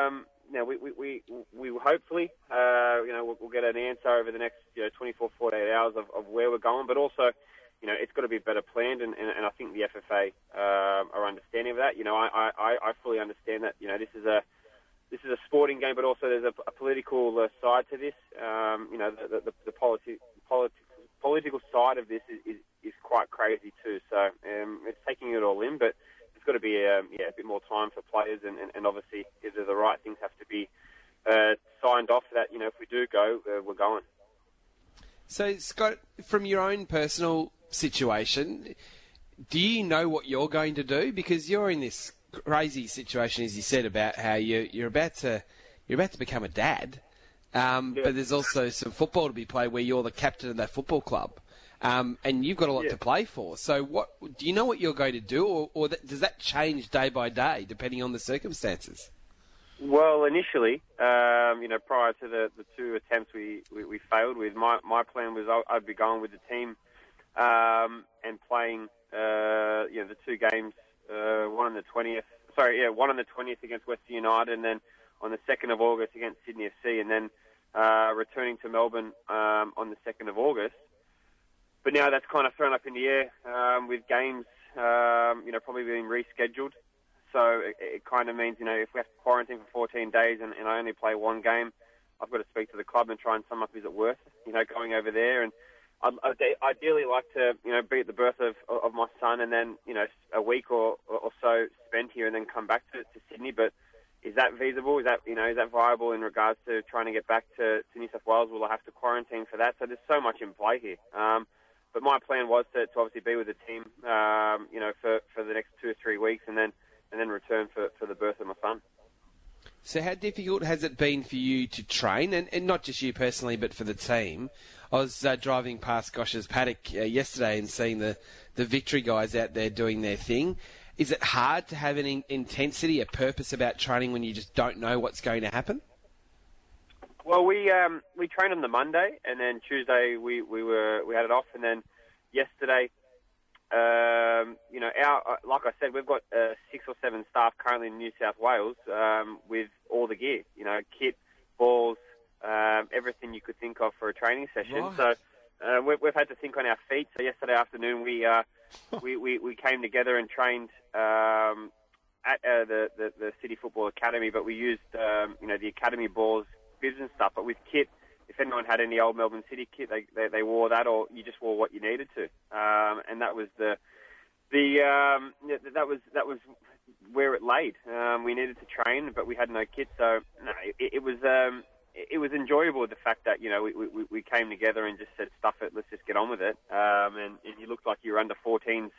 hopefully, we'll get an answer over the next 24, 48 hours of where we're going, but also, it's got to be better planned, and I think the FFA are understanding of that. I fully understand that. This is a sporting game, but also there's a political side to this. The political side of this is quite crazy too. So it's taking it all in, but it's got to be a bit more time for players, and obviously the right things have to be signed off that, if we do go, we're going. So, Scott, from your own personal situation, do you know what you're going to do? Because you're in this crazy situation, as you said, about how you're about to become a dad, but there's also some football to be played where you're the captain of that football club. And you've got a lot to play for. So do you know what you're going to do, or does that change day by day depending on the circumstances? Well, initially, prior to the 2 attempts we failed with, my plan was I'd be going with the team and playing the 2 games, one on the 20th against Western United, and then on the 2nd of August against Sydney FC, and then returning to Melbourne on the 2nd of August. But now that's kind of thrown up in the air with games, probably being rescheduled. So it kind of means, if we have to quarantine for 14 days and I only play 1 game, I've got to speak to the club and try and sum up, is it worth, going over there? And I'd ideally like to, be at the birth of my son and then, a week or so spent here and then come back to Sydney. But is that feasible? Is that viable in regards to trying to get back to New South Wales? Will I have to quarantine for that? So there's so much in play here. But my plan was to obviously be with the team, for the next 2 or 3 weeks and then return for the birth of my son. So how difficult has it been for you to train, and not just you personally, but for the team? I was driving past Gosh's paddock yesterday and seeing the Victory guys out there doing their thing. Is it hard to have an intensity, a purpose about training when you just don't know what's going to happen? Well, we trained on the Monday, and then Tuesday we had it off, and then yesterday like I said, we've got 6 or 7 staff currently in New South Wales with all the gear, kit, balls, everything you could think of for a training session. Right. So we've had to think on our feet. So yesterday afternoon we came together and trained at the City Football Academy, but we used the academy balls, bibs and stuff, but with kit. If anyone had any old Melbourne City kit, they wore that, or you just wore what you needed to, and that was that was where it laid. We needed to train, but we had no kit, so no, it was enjoyable. The fact that we came together and just said, "Stuff it, let's just get on with it," and you looked like you were under 14s,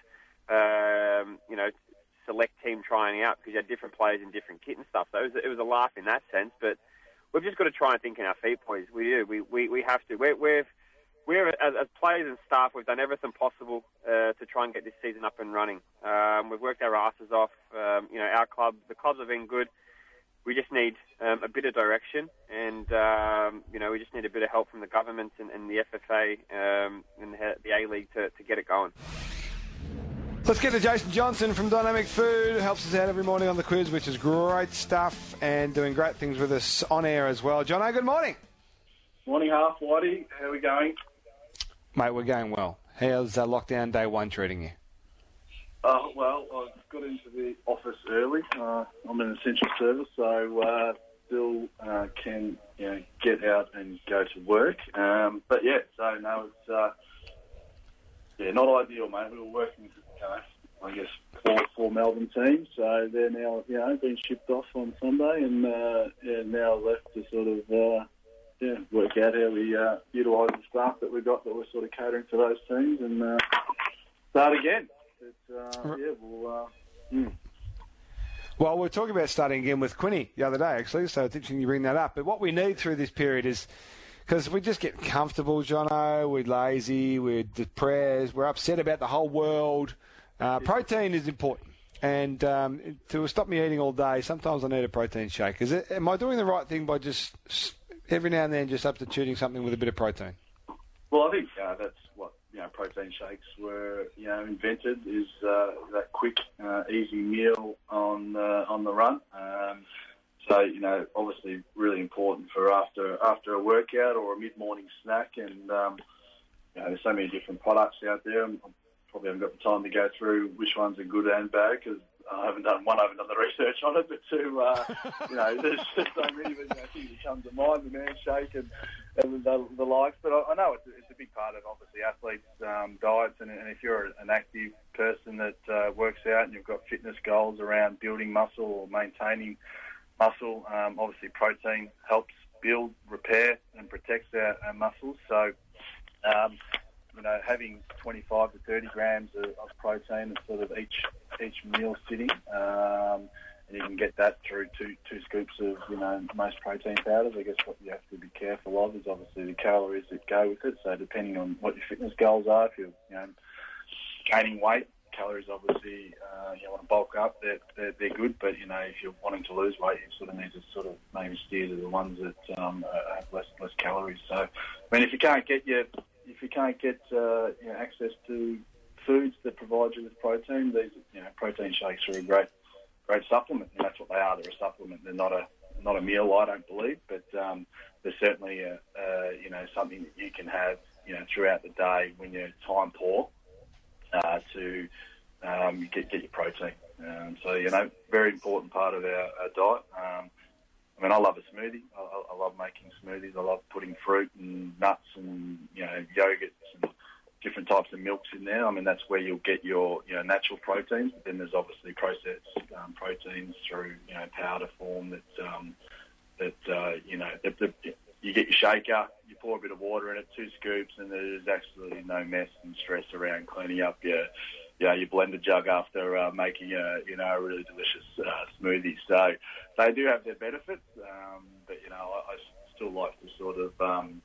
select team trying out, because you had different players in different kit and stuff. So it was a laugh in that sense, but. We've just got to try and think in our feet, boys. We do. We have to. We're as players and staff, we've done everything possible to try and get this season up and running. We've worked our asses off. Our club, the clubs have been good. We just need a bit of direction, and we just need a bit of help from the government and the FFA and the A-League to get it going. Let's get to Jason Johnson from Dynamic Food, who helps us out every morning on the quiz, which is great stuff, and doing great things with us on air as well. Jono, good morning. Morning, Half, Whitey. How are we going? Mate, we're going well. How's lockdown day 1 treating you? Well, I got into the office early. I'm in essential service, so still can get out and go to work. But yeah, so no, it's not ideal, mate. We were working with, I guess, four Melbourne teams, so they're now, being shipped off on Sunday, and now left to sort of, work out how we utilise the staff that we've got that we're sort of catering to those teams and start again. Well, we're talking about starting again with Quinny the other day, actually, so it's interesting you bring that up. But what we need through this period is, because we just get comfortable, Jono, we're lazy, we're depressed, we're upset about the whole world. Protein is important. And to stop me eating all day, sometimes I need a protein shake. Am I doing the right thing by just every now and then just substituting something with a bit of protein? Well, I think that's what protein shakes were invented, is that quick, easy meal on the run. So obviously really important for after a workout or a mid-morning snack, and there's so many different products out there. Probably haven't got the time to go through which ones are good and bad, because I haven't done the research on it, but two, there's just so many things that come to mind, the Man Shake and the likes. But I know it's a big part of, obviously, athletes' diets, and if you're an active person that works out and you've got fitness goals around building muscle or maintaining muscle, obviously protein helps build, repair and protects our muscles. So, having 25 to 30 grams of protein at sort of each meal sitting, and you can get that through two scoops of most protein powders. I guess what you have to be careful of is obviously the calories that go with it. So depending on what your fitness goals are, if you're gaining weight, calories obviously you want to bulk up. They're good, but if you're wanting to lose weight, you sort of need to sort of maybe steer to the ones that have less calories. So I mean, if you can't get access to foods that provide you with protein, these protein shakes are a great supplement, and that's what they are. They're a supplement. They're not a meal, I don't believe, but they're certainly something that you can have throughout the day when you're time poor to get your protein. So very important part of our diet. I mean, I love a smoothie. I love making smoothies. I love putting fruit and nuts and yogurts and different types of milks in there. I mean, that's where you'll get your natural proteins. But then there's obviously processed proteins through powder form that you get your shaker, you pour a bit of water in it, 2 scoops, and there's absolutely no mess and stress around cleaning up your blender jug after making a really delicious smoothie. So they do have their benefits, but I still like to sort of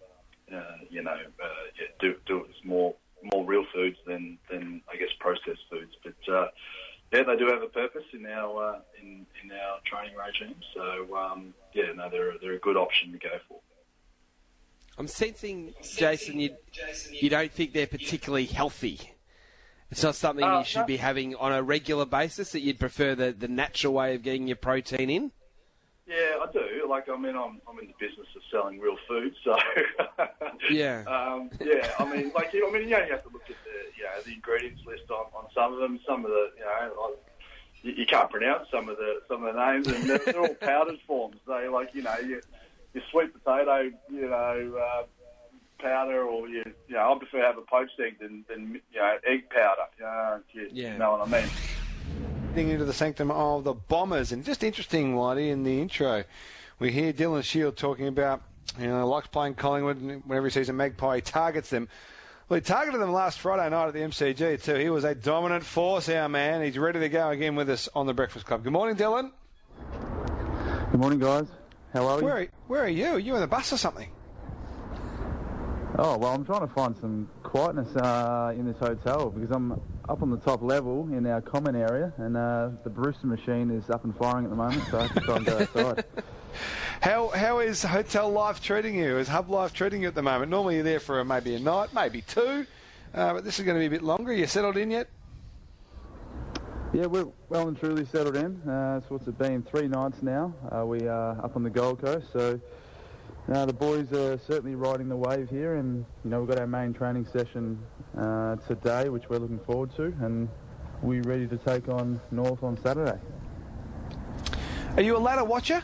do it as more real foods than I guess processed foods. But they do have a purpose in our training regime. So they're a good option to go for. I'm sensing, Jason, you don't think they're particularly healthy. It's not something you should be having on a regular basis, that you'd prefer the natural way of getting your protein in? Yeah, I do. Like, I mean, I'm in the business of selling real food, so yeah. Yeah, I mean, like, you know, you have to look at the ingredients list on some of them. Some of the, you can't pronounce some of the names, and they're all powdered forms. They, like, you know, your sweet potato, powder, or I prefer to have a poached egg than egg powder. You know what I mean? Into the sanctum of the Bombers, and just interesting, Whitey, in the intro, we hear Dylan Shield talking about, likes playing Collingwood, and whenever he sees a Magpie, he targets them. Well, he targeted them last Friday night at the MCG too. He was a dominant force, our man. He's ready to go again with us on the Breakfast Club. Good morning, Dylan. Good morning, guys. How are you? Where are you? Are you in the bus or something? Oh, well, I'm trying to find some quietness in this hotel, because I'm up on the top level in our common area, and the Brewster machine is up and firing at the moment, so I have to try and go outside. How is hotel life treating you? Is Hub life treating you at the moment? Normally you're there for maybe a night, maybe two, but this is going to be a bit longer. You settled in yet? Yeah, we're well and truly settled in. So what's it been, 3 nights now? We are up on the Gold Coast, so the boys are certainly riding the wave here, and we've got our main training session today, which we're looking forward to, and we're ready to take on North on Saturday. Are you a ladder watcher?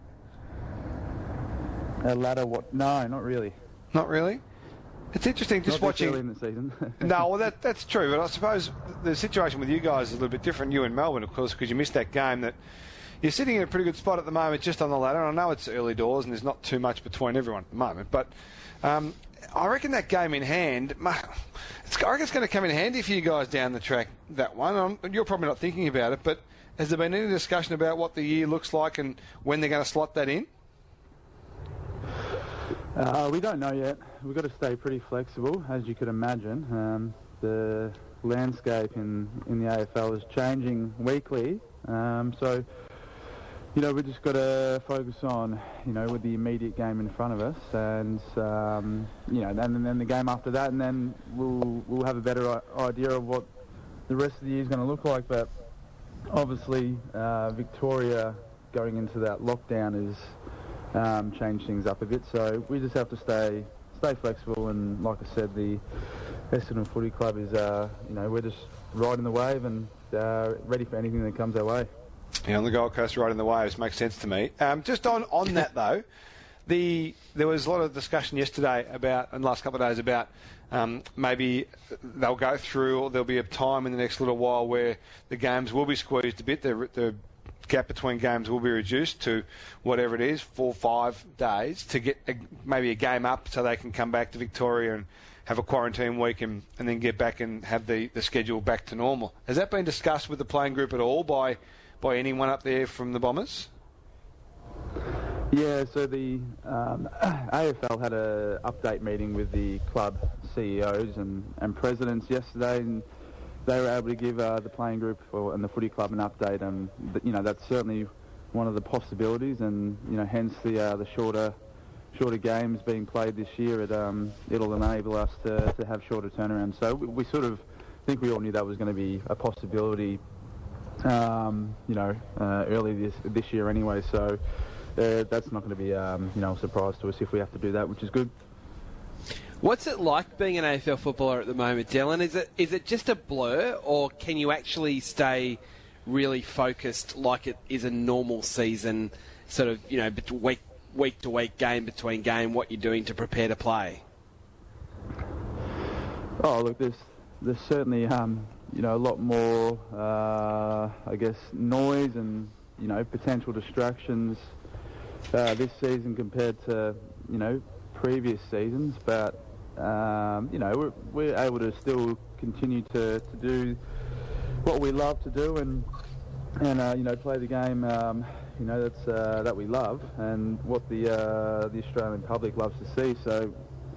A ladder what? No, not really. Not really? It's interesting just watching. Early in the season. No, well that's true, but I suppose the situation with you guys is a little bit different. You in Melbourne, of course, because you missed that game. That you're sitting in a pretty good spot at the moment, just on the ladder. And I know it's early doors and there's not too much between everyone at the moment, but I reckon that game in hand, I reckon it's going to come in handy for you guys down the track. That one, you're probably not thinking about it, but has there been any discussion about what the year looks like and when they're going to slot that in? We don't know yet. We've got to stay pretty flexible, as you could imagine. The landscape in the AFL is changing weekly, so we just got to focus on with the immediate game in front of us, and and then the game after that, and then we'll have a better idea of what the rest of the year is going to look like. But obviously, Victoria going into that lockdown is change things up a bit, so we just have to stay flexible, and like I said, the Essendon Footy Club is we're just riding the wave and ready for anything that comes our way. Yeah, on the Gold Coast, riding the waves makes sense to me. Just on that though, there was a lot of discussion yesterday about, and the last couple of days, about maybe they'll go through, or there'll be a time in the next little while where the games will be squeezed a bit. The gap between games will be reduced to whatever it is, 4 or 5 days, to get maybe a game up so they can come back to Victoria and have a quarantine week and then get back and have the schedule back to normal. Has that been discussed with the playing group at all by anyone up there from the Bombers? Yeah, so the AFL had an update meeting with the club CEOs and presidents yesterday, and they were able to give the playing group and the footy club an update, and that's certainly one of the possibilities, and hence the shorter games being played this year. It'll enable us to have shorter turnarounds. So we sort of think we all knew that was going to be a possibility, early this year anyway. So that's not going to be a surprise to us if we have to do that, which is good. What's it like being an AFL footballer at the moment, Dylan? Is it just a blur, or can you actually stay really focused like it is a normal season, sort of, week to week, game between game, what you're doing to prepare to play? Oh, look, there's certainly a lot more noise and potential distractions this season compared to previous seasons, but we're able to still continue to do what we love to do, and play the game that we love and what the Australian public loves to see. So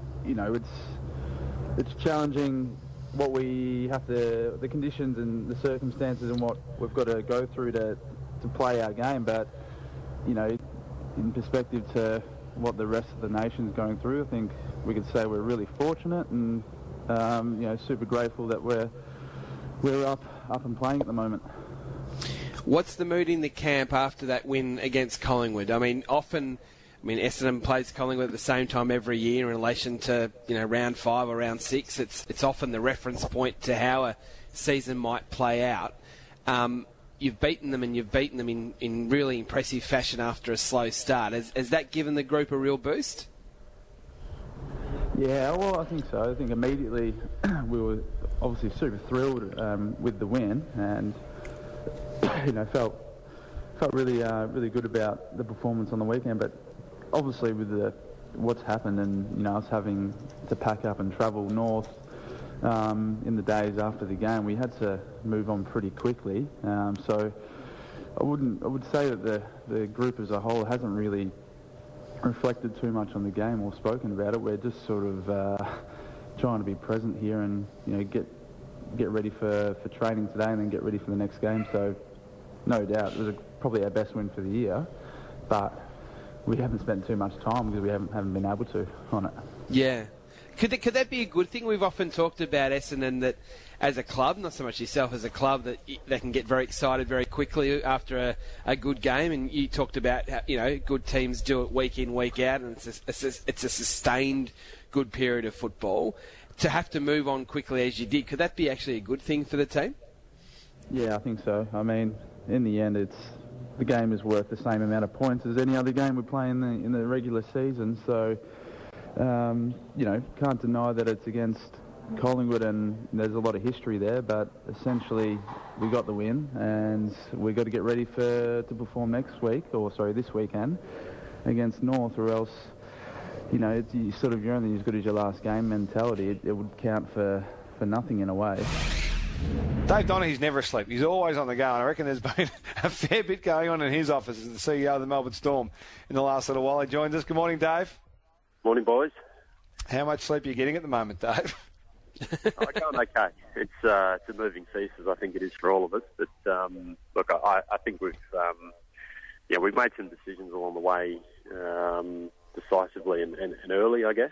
it's challenging what we have to, the conditions and the circumstances and what we've got to go through to play our game, but in perspective to what the rest of the nation's going through, I think we could say we're really fortunate and super grateful that we're we're up and playing at the moment. What's the mood in the camp after that win against Collingwood? I mean, Essendon plays Collingwood at the same time every year in relation to, round 5 or round 6. It's often the reference point to how a season might play out. You've beaten them in really impressive fashion after a slow start. Has that given the group a real boost? Yeah, well, I think so. I think immediately we were obviously super thrilled with the win, and felt really good about the performance on the weekend. But obviously with what's happened and us having to pack up and travel north in the days after the game, we had to move on pretty quickly. So I would say that the group as a whole hasn't really reflected too much on the game or spoken about it. We're just sort of trying to be present here and get ready for training today and then get ready for the next game. So no doubt it was probably our best win for the year, but we haven't spent too much time because we haven't been able to on it. Yeah. Could that be a good thing? We've often talked about Essendon that as a club, not so much yourself as a club, that they can get very excited very quickly after a good game. And you talked about how, good teams do it week in, week out, and it's a sustained good period of football. To have to move on quickly as you did, could that be actually a good thing for the team? Yeah, I think so. I mean, in the end, the game is worth the same amount of points as any other game we play in the regular season. So, can't deny that it's against Collingwood and there's a lot of history there, but essentially we got the win and we've got to get ready to perform this weekend against North, or else, you're only as good as your last game mentality. It would count for nothing in a way. Dave Donaghy's never asleep. He's always on the go, and I reckon there's been a fair bit going on in his office as the CEO of the Melbourne Storm in the last little while. He joins us. Good morning, Dave. Morning, boys. How much sleep are you getting at the moment, Dave? I'm going okay. It's a moving feast, as I think it is for all of us. But look, I think we've made some decisions along the way, decisively and early, I guess.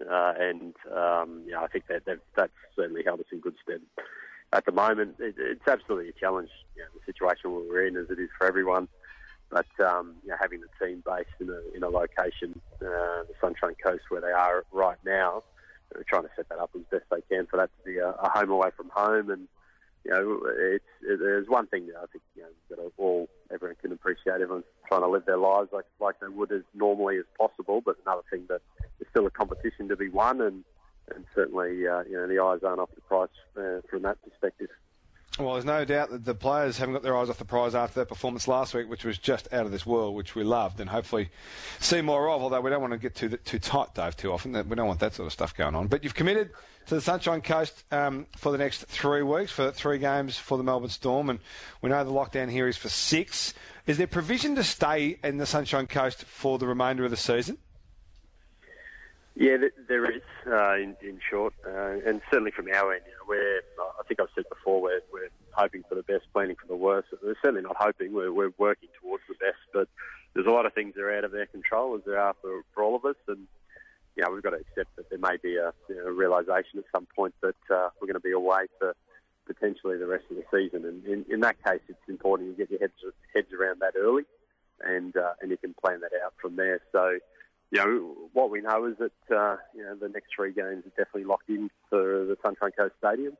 I think that's certainly held us in good stead. At the moment, it's absolutely a challenge, the situation we're in, as it is for everyone. But having the team based in a location, the Sunshine Coast, where they are right now, they're trying to set that up as best they can for that to be a home away from home. And there's one thing that I think that everyone can appreciate. Everyone's trying to live their lives like they would as normally as possible. But another thing that there's still a competition to be won, and certainly the eyes aren't off the prize from that perspective. Well, there's no doubt that the players haven't got their eyes off the prize after that performance last week, which was just out of this world, which we loved and hopefully see more of, although we don't want to get too tight, Dave, too often. We don't want that sort of stuff going on. But you've committed to the Sunshine Coast for the next 3 weeks, for 3 games for the Melbourne Storm, and we know the lockdown here is for 6. Is there provision to stay in the Sunshine Coast for the remainder of the season? Yeah, there is, in short, and certainly from our end, I think I've said before, we're hoping for the best, planning for the worst. We're certainly not hoping, we're working towards the best, but there's a lot of things that are out of their control, as there are for all of us, and we've got to accept that there may be a realisation at some point that we're going to be away for potentially the rest of the season, and in that case, it's important you get your heads around that early, and you can plan that out from there. So, what we know is that, the next 3 games are definitely locked in for the Sunshine Coast Stadium.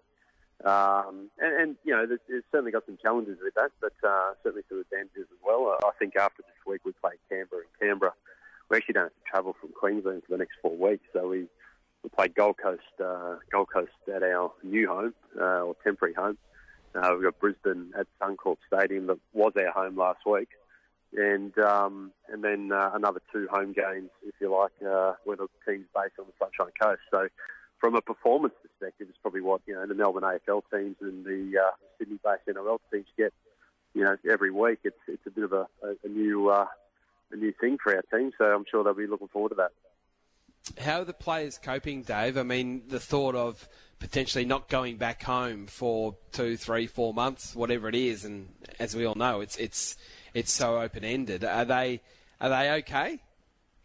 There's certainly got some challenges with that, but certainly some advantages as well. I think after this week we play Canberra in Canberra. We actually don't have to travel from Queensland for the next 4 weeks, so we play Gold Coast at our new home, or temporary home. We've got Brisbane at Suncorp Stadium that was our home last week. And then another 2 home games, if you like, where the team's based on the Sunshine Coast. So from a performance perspective, it's probably what the Melbourne AFL teams and the Sydney-based NRL teams get every week. It's a bit of a new thing for our team, so I'm sure they'll be looking forward to that. How are the players coping, Dave? I mean, the thought of potentially not going back home for 2, 3, 4 months, whatever it is, and as we all know, it's so open-ended. Are they okay?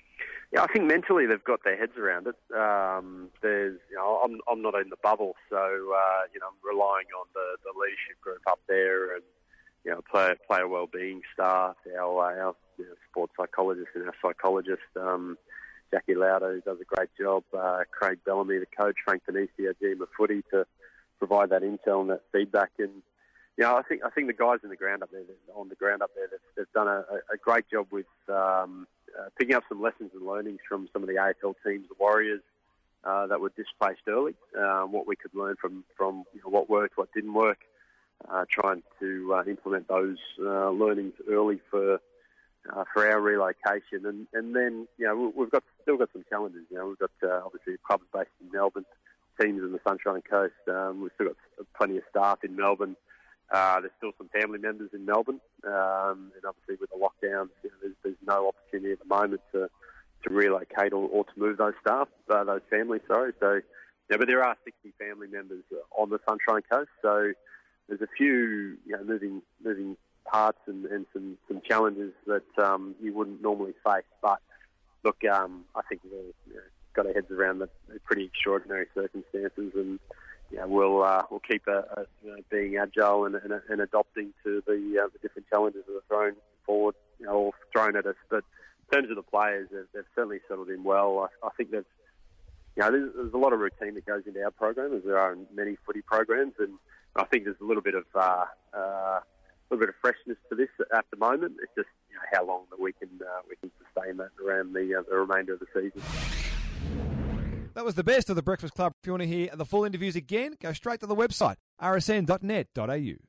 Yeah, I think mentally they've got their heads around it. There's, I'm not in the bubble, so I'm relying on the leadership group up there, and player wellbeing staff, our sports psychologist and our psychologist, Jackie Lauder, who does a great job, Craig Bellamy, the coach, Frank Panisi, our GM of footy, to provide that intel and that feedback. And I think the guys on the ground up there, they've done a great job with picking up some lessons and learnings from some of the AFL teams, the Warriors, that were displaced early. What we could learn from what worked, what didn't work. Trying to implement those learnings early for our relocation, and then we've still got some challenges. We've got obviously clubs based in Melbourne, teams in the Sunshine Coast. We've still got plenty of staff in Melbourne. There's still some family members in Melbourne, and obviously with the lockdowns, there's no opportunity at the moment to relocate or to move those families. Sorry, so but there are 60 family members on the Sunshine Coast, so there's a few moving parts and some challenges that you wouldn't normally face. But look, I think we've got our heads around the pretty extraordinary circumstances, and we'll keep being agile and adopting to the different challenges that are thrown forward, or thrown at us. But in terms of the players, they've certainly settled in well. I think there's a lot of routine that goes into our program, as there are in many footy programs, and I think there's a little bit of freshness to this at the moment. It's just how long that we can sustain that around the remainder of the season. That was the best of the Breakfast Club. If you want to hear the full interviews again, go straight to the website rsn.net.au.